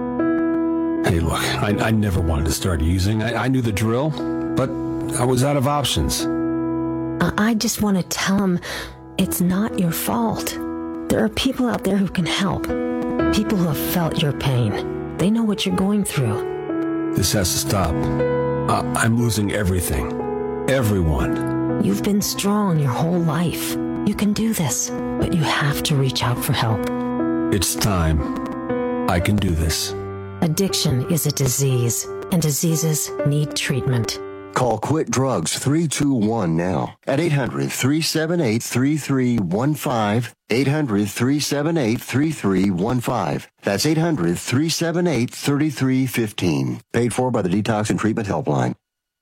Hey, look, I, I never wanted to start using. I, I knew the drill, but I was out of options. I, I just want to tell him it's not your fault. There are people out there who can help. People who have felt your pain. They know what you're going through. This has to stop. Uh, I'm losing everything. Everyone. You've been strong your whole life. You can do this, but you have to reach out for help. It's time. I can do this. Addiction is a disease, and diseases need treatment. Call Quit Drugs three two one now at eight hundred, three seven eight, three three one five, eight hundred, three seven eight, three three one five. That's eight hundred, three seven eight, three three one five. Paid for by the Detox and Treatment Helpline.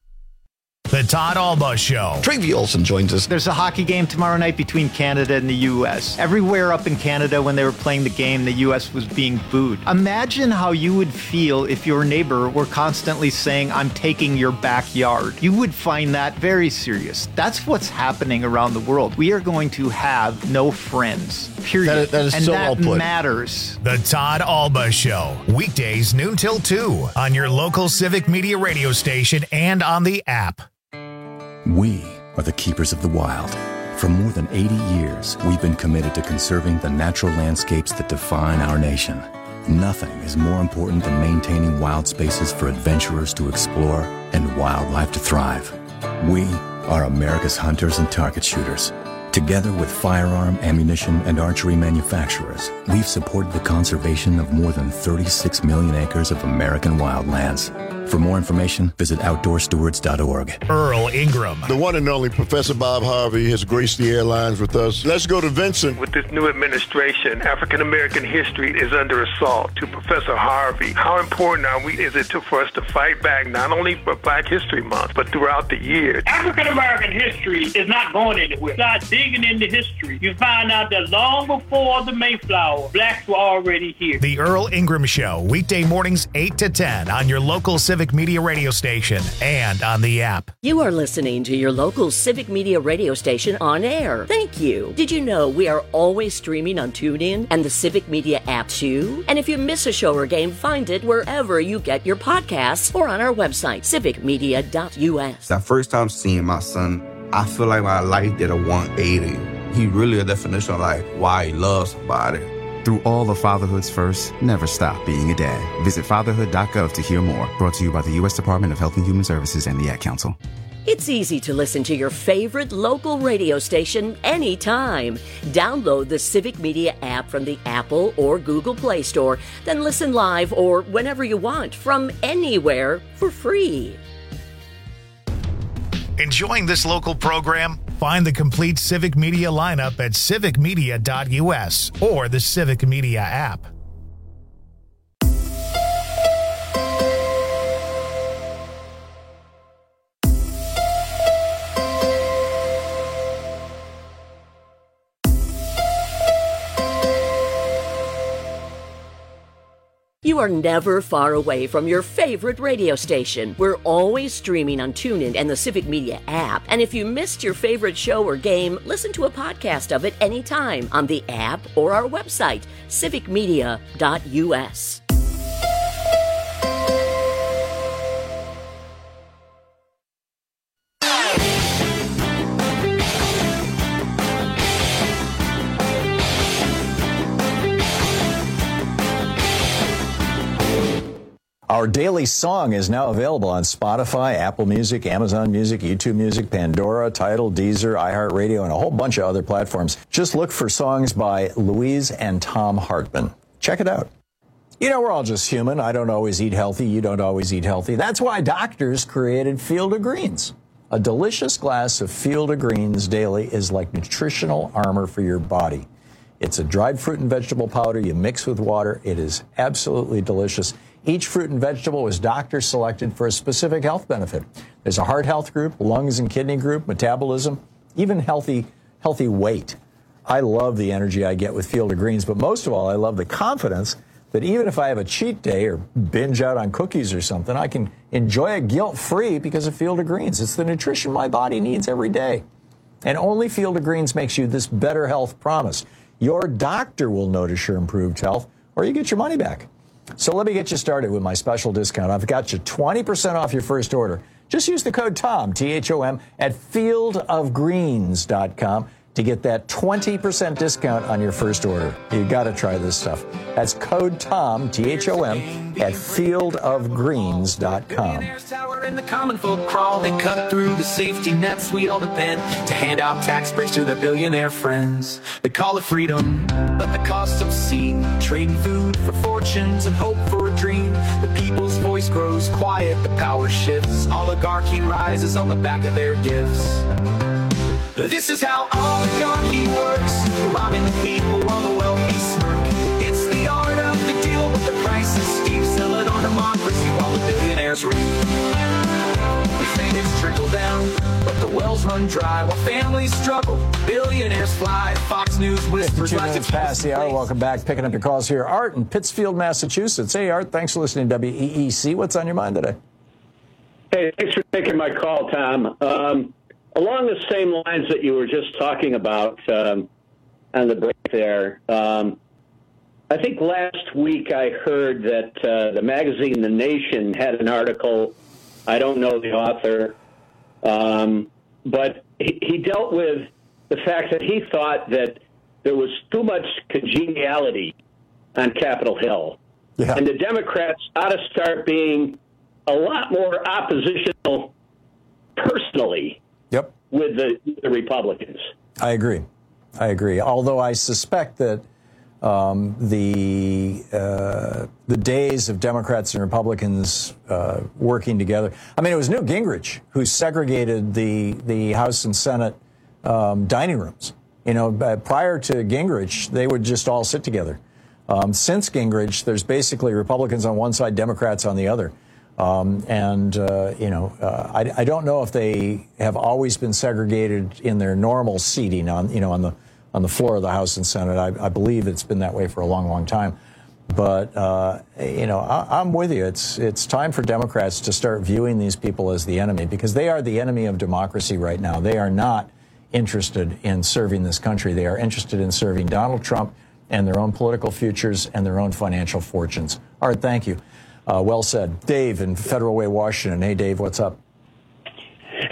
The Todd Alba Show. Travi Olson joins us. There's a hockey game tomorrow night between Canada and the U S. Everywhere up in Canada when they were playing the game, the U S was being booed. Imagine how you would feel if your neighbor were constantly saying, I'm taking your backyard. You would find that very serious. That's what's happening around the world. We are going to have no friends. Period. That is, that is and so that well put. matters. The Todd Alba Show. Weekdays noon till two on your local Civic Media radio station and on the app. We are the keepers of the wild. For more than eighty years, we've been committed to conserving the natural landscapes that define our nation. Nothing is more important than maintaining wild spaces for adventurers to explore and wildlife to thrive. We are America's hunters and target shooters. Together with firearm, ammunition, and archery manufacturers, we've supported the conservation of more than thirty-six million acres of American wildlands. For more information, visit outdoor stewards dot org. Earl Ingram. The one and only Professor Bob Harvey has graced the airlines with us. Let's go to Vincent. With this new administration, African-American history is under assault. To Professor Harvey, how important are we, is it to, for us to fight back not only for Black History Month, but throughout the year? African-American history is not going anywhere. Start digging into history. You find out that long before the Mayflower, blacks were already here. The Earl Ingram Show, weekday mornings eight to ten on your local Civic Media radio station and on the app. You are listening to your local Civic Media radio station on air. Thank you. Did you know we are always streaming on TuneIn and the Civic Media app too? And if you miss a show or game, find it wherever you get your podcasts or on our website, civic media dot u s. That first time seeing my son, I feel like my life did a one eighty. He really a definition of like why he loves somebody. Through all of fatherhood's firsts, never stop being a dad. Visit fatherhood dot gov to hear more. Brought to you by the U S Department of Health and Human Services and the Ad Council. It's easy to listen to your favorite local radio station anytime. Download the Civic Media app from the Apple or Google Play Store, then listen live or whenever you want from anywhere for free. Enjoying this local program? Find the complete Civic Media lineup at civic media dot U S or the Civic Media app. You are never far away from your favorite radio station. We're always streaming on TuneIn and the Civic Media app. And if you missed your favorite show or game, listen to a podcast of it anytime on the app or our website, civic media dot U S. Our daily song is now available on Spotify, Apple Music, Amazon Music, YouTube Music, Pandora, Tidal, Deezer, iHeartRadio, and a whole bunch of other platforms. Just look for songs by Louise and Tom Hartman. Check it out. You know, we're all just human. I don't always eat healthy. You don't always eat healthy. That's why doctors created Field of Greens. A delicious glass of Field of Greens daily is like nutritional armor for your body. It's a dried fruit and vegetable powder you mix with water. It is absolutely delicious. Each fruit and vegetable was doctor selected for a specific health benefit. There's a heart health group, lungs and kidney group, metabolism, even healthy, healthy weight. I love the energy I get with Field of Greens, but most of all, I love the confidence that even if I have a cheat day or binge out on cookies or something, I can enjoy it guilt-free because of Field of Greens. It's the nutrition my body needs every day. And only Field of Greens makes you this better health promise. Your doctor will notice your improved health, or you get your money back. So let me get you started with my special discount. I've got you twenty percent off your first order. Just use the code TOM, T H O M, at field of greens dot com to get that twenty percent discount on your first order. You got to try this stuff. That's code TOM, T H O M, at field of greens dot com. And the common folk crawl, they cut through the safety nets we all depend to hand out tax breaks to their billionaire friends. They call it freedom, but the cost obscene. Trading food for fortunes and hope for a dream. The people's voice grows quiet, the power shifts. Oligarchy rises on the back of their gifts. This is how oligarchy works, robbing the people while the wealthy smirk. It's the art of the deal, but the price is steep. Sell it on democracy while the billionaires reap. We think it's trickled down, but the wells run dry while families struggle. Billionaires fly. Fox News whispers. Two minutes past the hour. Welcome back. Picking up your calls here. Art in Pittsfield, Massachusetts. Hey, Art. Thanks for listening to W E E C. What's on your mind today? Hey, thanks for taking my call, Tom. Um, along the same lines that you were just talking about um, on the break there, um, I think last week I heard that uh, the magazine The Nation had an article. I don't know the author, um, but he, he dealt with the fact that he thought that there was too much congeniality on Capitol Hill. Yeah. And the Democrats ought to start being a lot more oppositional personally yep. with the, the Republicans. I agree. I agree. Although I suspect that um, the uh, the days of Democrats and Republicans uh, working together. I mean, it was Newt Gingrich who segregated the the House and Senate um, dining rooms. You know, prior to Gingrich, they would just all sit together. Um, since Gingrich, there's basically Republicans on one side, Democrats on the other. Um, and, uh, you know, uh, I, I don't know if they have always been segregated in their normal seating on, you know, on the on the floor of the House and Senate. I, I believe it's been that way for a long, long time. But, uh, you know, I, I'm with you. It's it's time for Democrats to start viewing these people as the enemy, because they are the enemy of democracy right now. They are not interested in serving this country. They are interested in serving Donald Trump and their own political futures and their own financial fortunes. All right, thank you. Uh, well said. Dave in Federal Way, Washington. Hey, Dave, what's up?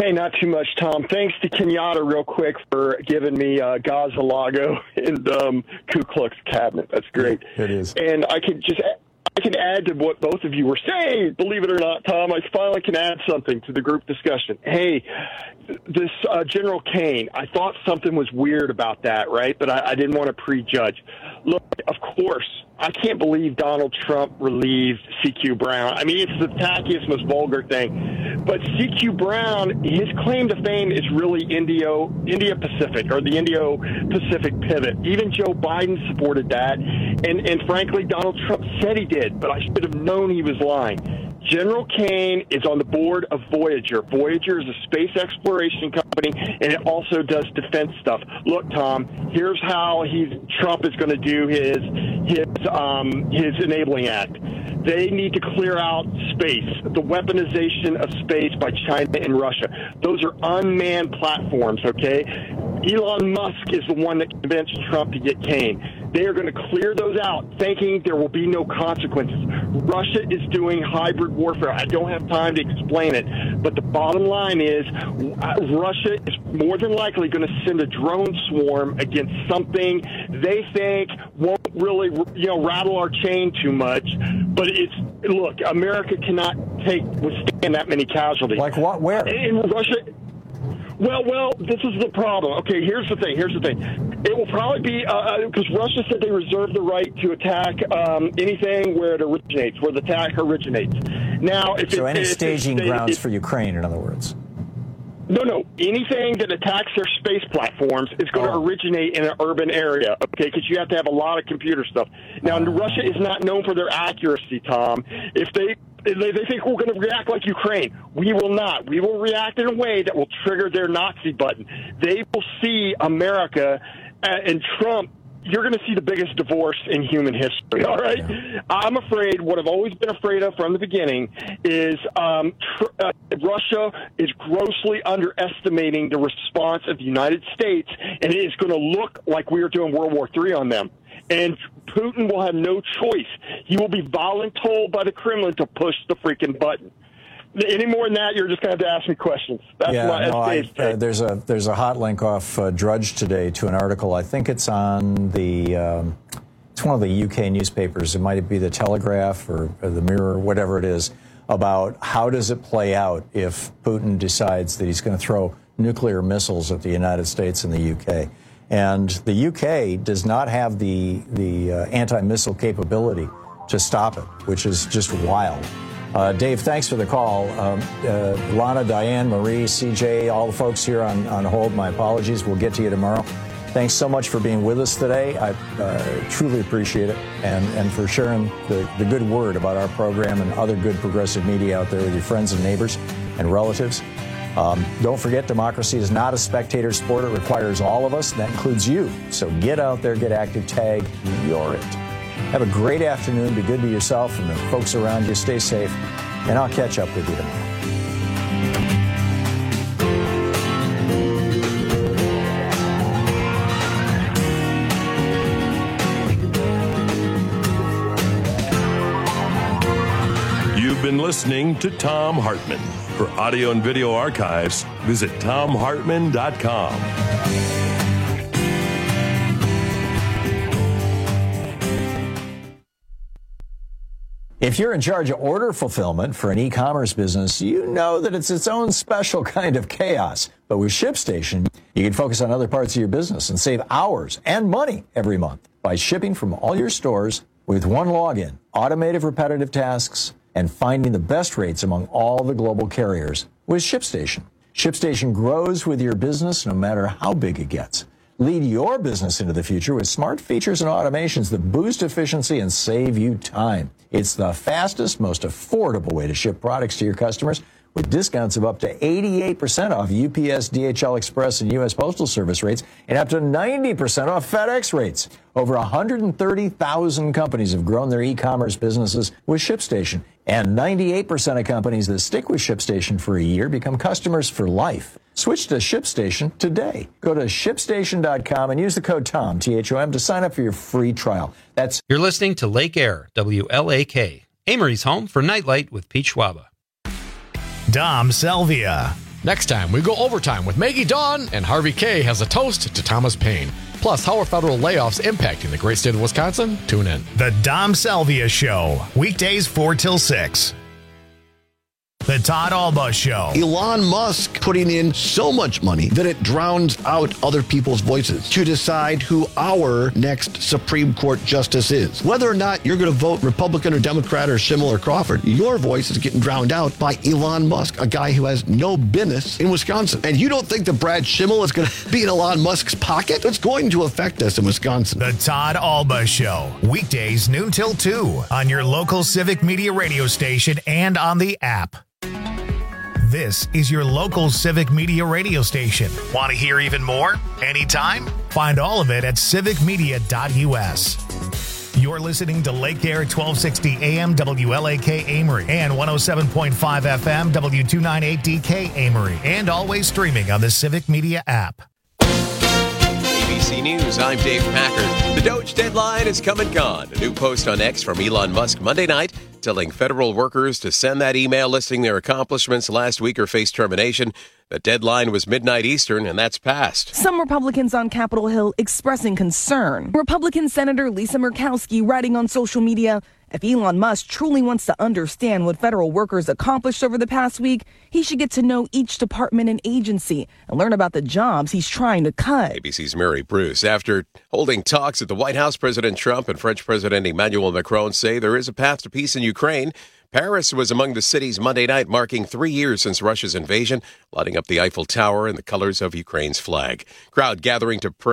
Hey, not too much, Tom. Thanks to Kenyatta real quick for giving me uh, Gaza-Lago and um, Ku Klux Cabinet. That's great. It is. And I could just I can add to what both of you were saying. Believe it or not, Tom, I finally can add something to the group discussion. Hey, this uh, General Kane, I thought something was weird about that, right? But I, I didn't want to prejudge. Look, of course, I can't believe Donald Trump relieved C Q Brown. I mean, it's the tackiest, most vulgar thing. But C Q Brown, his claim to fame is really Indio, India-Pacific, or the Indo-Pacific pivot. Even Joe Biden supported that. And, and frankly, Donald Trump said he did, but I should have known he was lying. General Kane is on the board of Voyager. Voyager is a space exploration company, and it also does defense stuff. Look, Tom, here's how he's Trump is going to do his his um, his enabling act. They need to clear out space, the weaponization of space by China and Russia. Those are unmanned platforms, okay? Elon Musk is the one that convinced Trump to get Kane. They are going to clear those out, thinking there will be no consequences. Russia is doing hybrid warfare. I don't have time to explain it, but the bottom line is uh, Russia is more than likely going to send a drone swarm against something they think won't really, you know, rattle our chain too much. But it's, look, America cannot take withstand that many casualties. Like what? Where? In Russia. Well, well, this is the problem. Okay, here's the thing. Here's the thing. It will probably be because uh, Russia said they reserve the right to attack um, anything where it originates, where the attack originates. Now, if so, it, any if staging it, grounds it, for Ukraine, in other words. No, no. Anything that attacks their space platforms is going oh. to originate in an urban area, okay, because you have to have a lot of computer stuff. Now, uh. Russia is not known for their accuracy, Tom. If they they, they think we're going to react like Ukraine, we will not. We will react in a way that will trigger their Nazi button. They will see America uh, and Trump. You're going to see the biggest divorce in human history, all right? Yeah. I'm afraid, what I've always been afraid of from the beginning is um, tr- uh, Russia is grossly underestimating the response of the United States, and it is going to look like we are doing World War Three on them. And Putin will have no choice. He will be voluntold by the Kremlin to push the freaking button. Any more than that, you're just going to have to ask me questions. That's yeah, my, no, I, uh, there's a there's a hot link off uh, Drudge today to an article. I think it's on the um, it's one of the U K newspapers. It might be the Telegraph or, or the Mirror, whatever it is, about how does it play out if Putin decides that he's going to throw nuclear missiles at the United States and the U K. And the U K does not have the the uh, anti-missile capability to stop it, which is just wild. Uh, Dave, thanks for the call. Um, uh, Lana, Diane, Marie, C J, all the folks here on, on hold, my apologies. We'll get to you tomorrow. Thanks so much for being with us today. I uh, truly appreciate it, and, and for sharing the, the good word about our program and other good progressive media out there with your friends and neighbors and relatives. Um, don't forget, democracy is not a spectator sport. It requires all of us. That includes you. So get out there, get active, tag, you're it. Have a great afternoon. Be good to yourself and the folks around you. Stay safe, and I'll catch up with you tomorrow. You've been listening to Thom Hartmann. For audio and video archives, visit Thom Hartmann dot com. If you're in charge of order fulfillment for an e-commerce business, you know that it's its own special kind of chaos. But with ShipStation, you can focus on other parts of your business and save hours and money every month by shipping from all your stores with one login, automated repetitive tasks, and finding the best rates among all the global carriers with ShipStation. ShipStation grows with your business no matter how big it gets. Lead your business into the future with smart features and automations that boost efficiency and save you time. It's the fastest, most affordable way to ship products to your customers with discounts of up to eighty-eight percent off U P S, D H L Express, and U S Postal Service rates, and up to ninety percent off FedEx rates. Over one hundred thirty thousand companies have grown their e-commerce businesses with ShipStation, and ninety-eight percent of companies that stick with ShipStation for a year become customers for life. Switch to ShipStation today. Go to ship station dot com and use the code TOM, T H O M, to sign up for your free trial. That's You're listening to Lake Air, W L A K, Amory's home for Nightlight with Pete Schwaba. Dom Salvia. Next time, we go overtime with Maggie Dawn, and Harvey K has a toast to Thomas Paine. Plus, how are federal layoffs impacting the great state of Wisconsin? Tune in. The Dom Salvia Show, weekdays four till six. The Todd Alba Show. Elon Musk putting in so much money that it drowns out other people's voices to decide who our next Supreme Court justice is. Whether or not you're going to vote Republican or Democrat or Schimmel or Crawford, your voice is getting drowned out by Elon Musk, a guy who has no business in Wisconsin. And you don't think that Brad Schimmel is going to be in Elon Musk's pocket? It's going to affect us in Wisconsin. The Todd Alba Show, weekdays noon till two on your local Civic Media radio station and on the app. This is your local Civic Media radio station. Want to hear even more? Anytime? Find all of it at civic media dot u s. You're listening to Lake Air twelve sixty A M W L A K Amory and one oh seven point five F M W two ninety-eight D K Amory, and always streaming on the Civic Media app. A B C News, I'm Dave Packard. The Doge deadline is come and gone. A new post on X from Elon Musk Monday night telling federal workers to send that email listing their accomplishments last week or face termination. The deadline was midnight Eastern, and that's passed. Some Republicans on Capitol Hill expressing concern. Republican Senator Lisa Murkowski writing on social media, if Elon Musk truly wants to understand what federal workers accomplished over the past week, he should get to know each department and agency and learn about the jobs he's trying to cut. A B C's Mary Bruce. After holding talks at the White House, President Trump and French President Emmanuel Macron say there is a path to peace in Ukraine. Paris was among the cities Monday night, marking three years since Russia's invasion, lighting up the Eiffel Tower in the colors of Ukraine's flag. Crowd gathering to pray.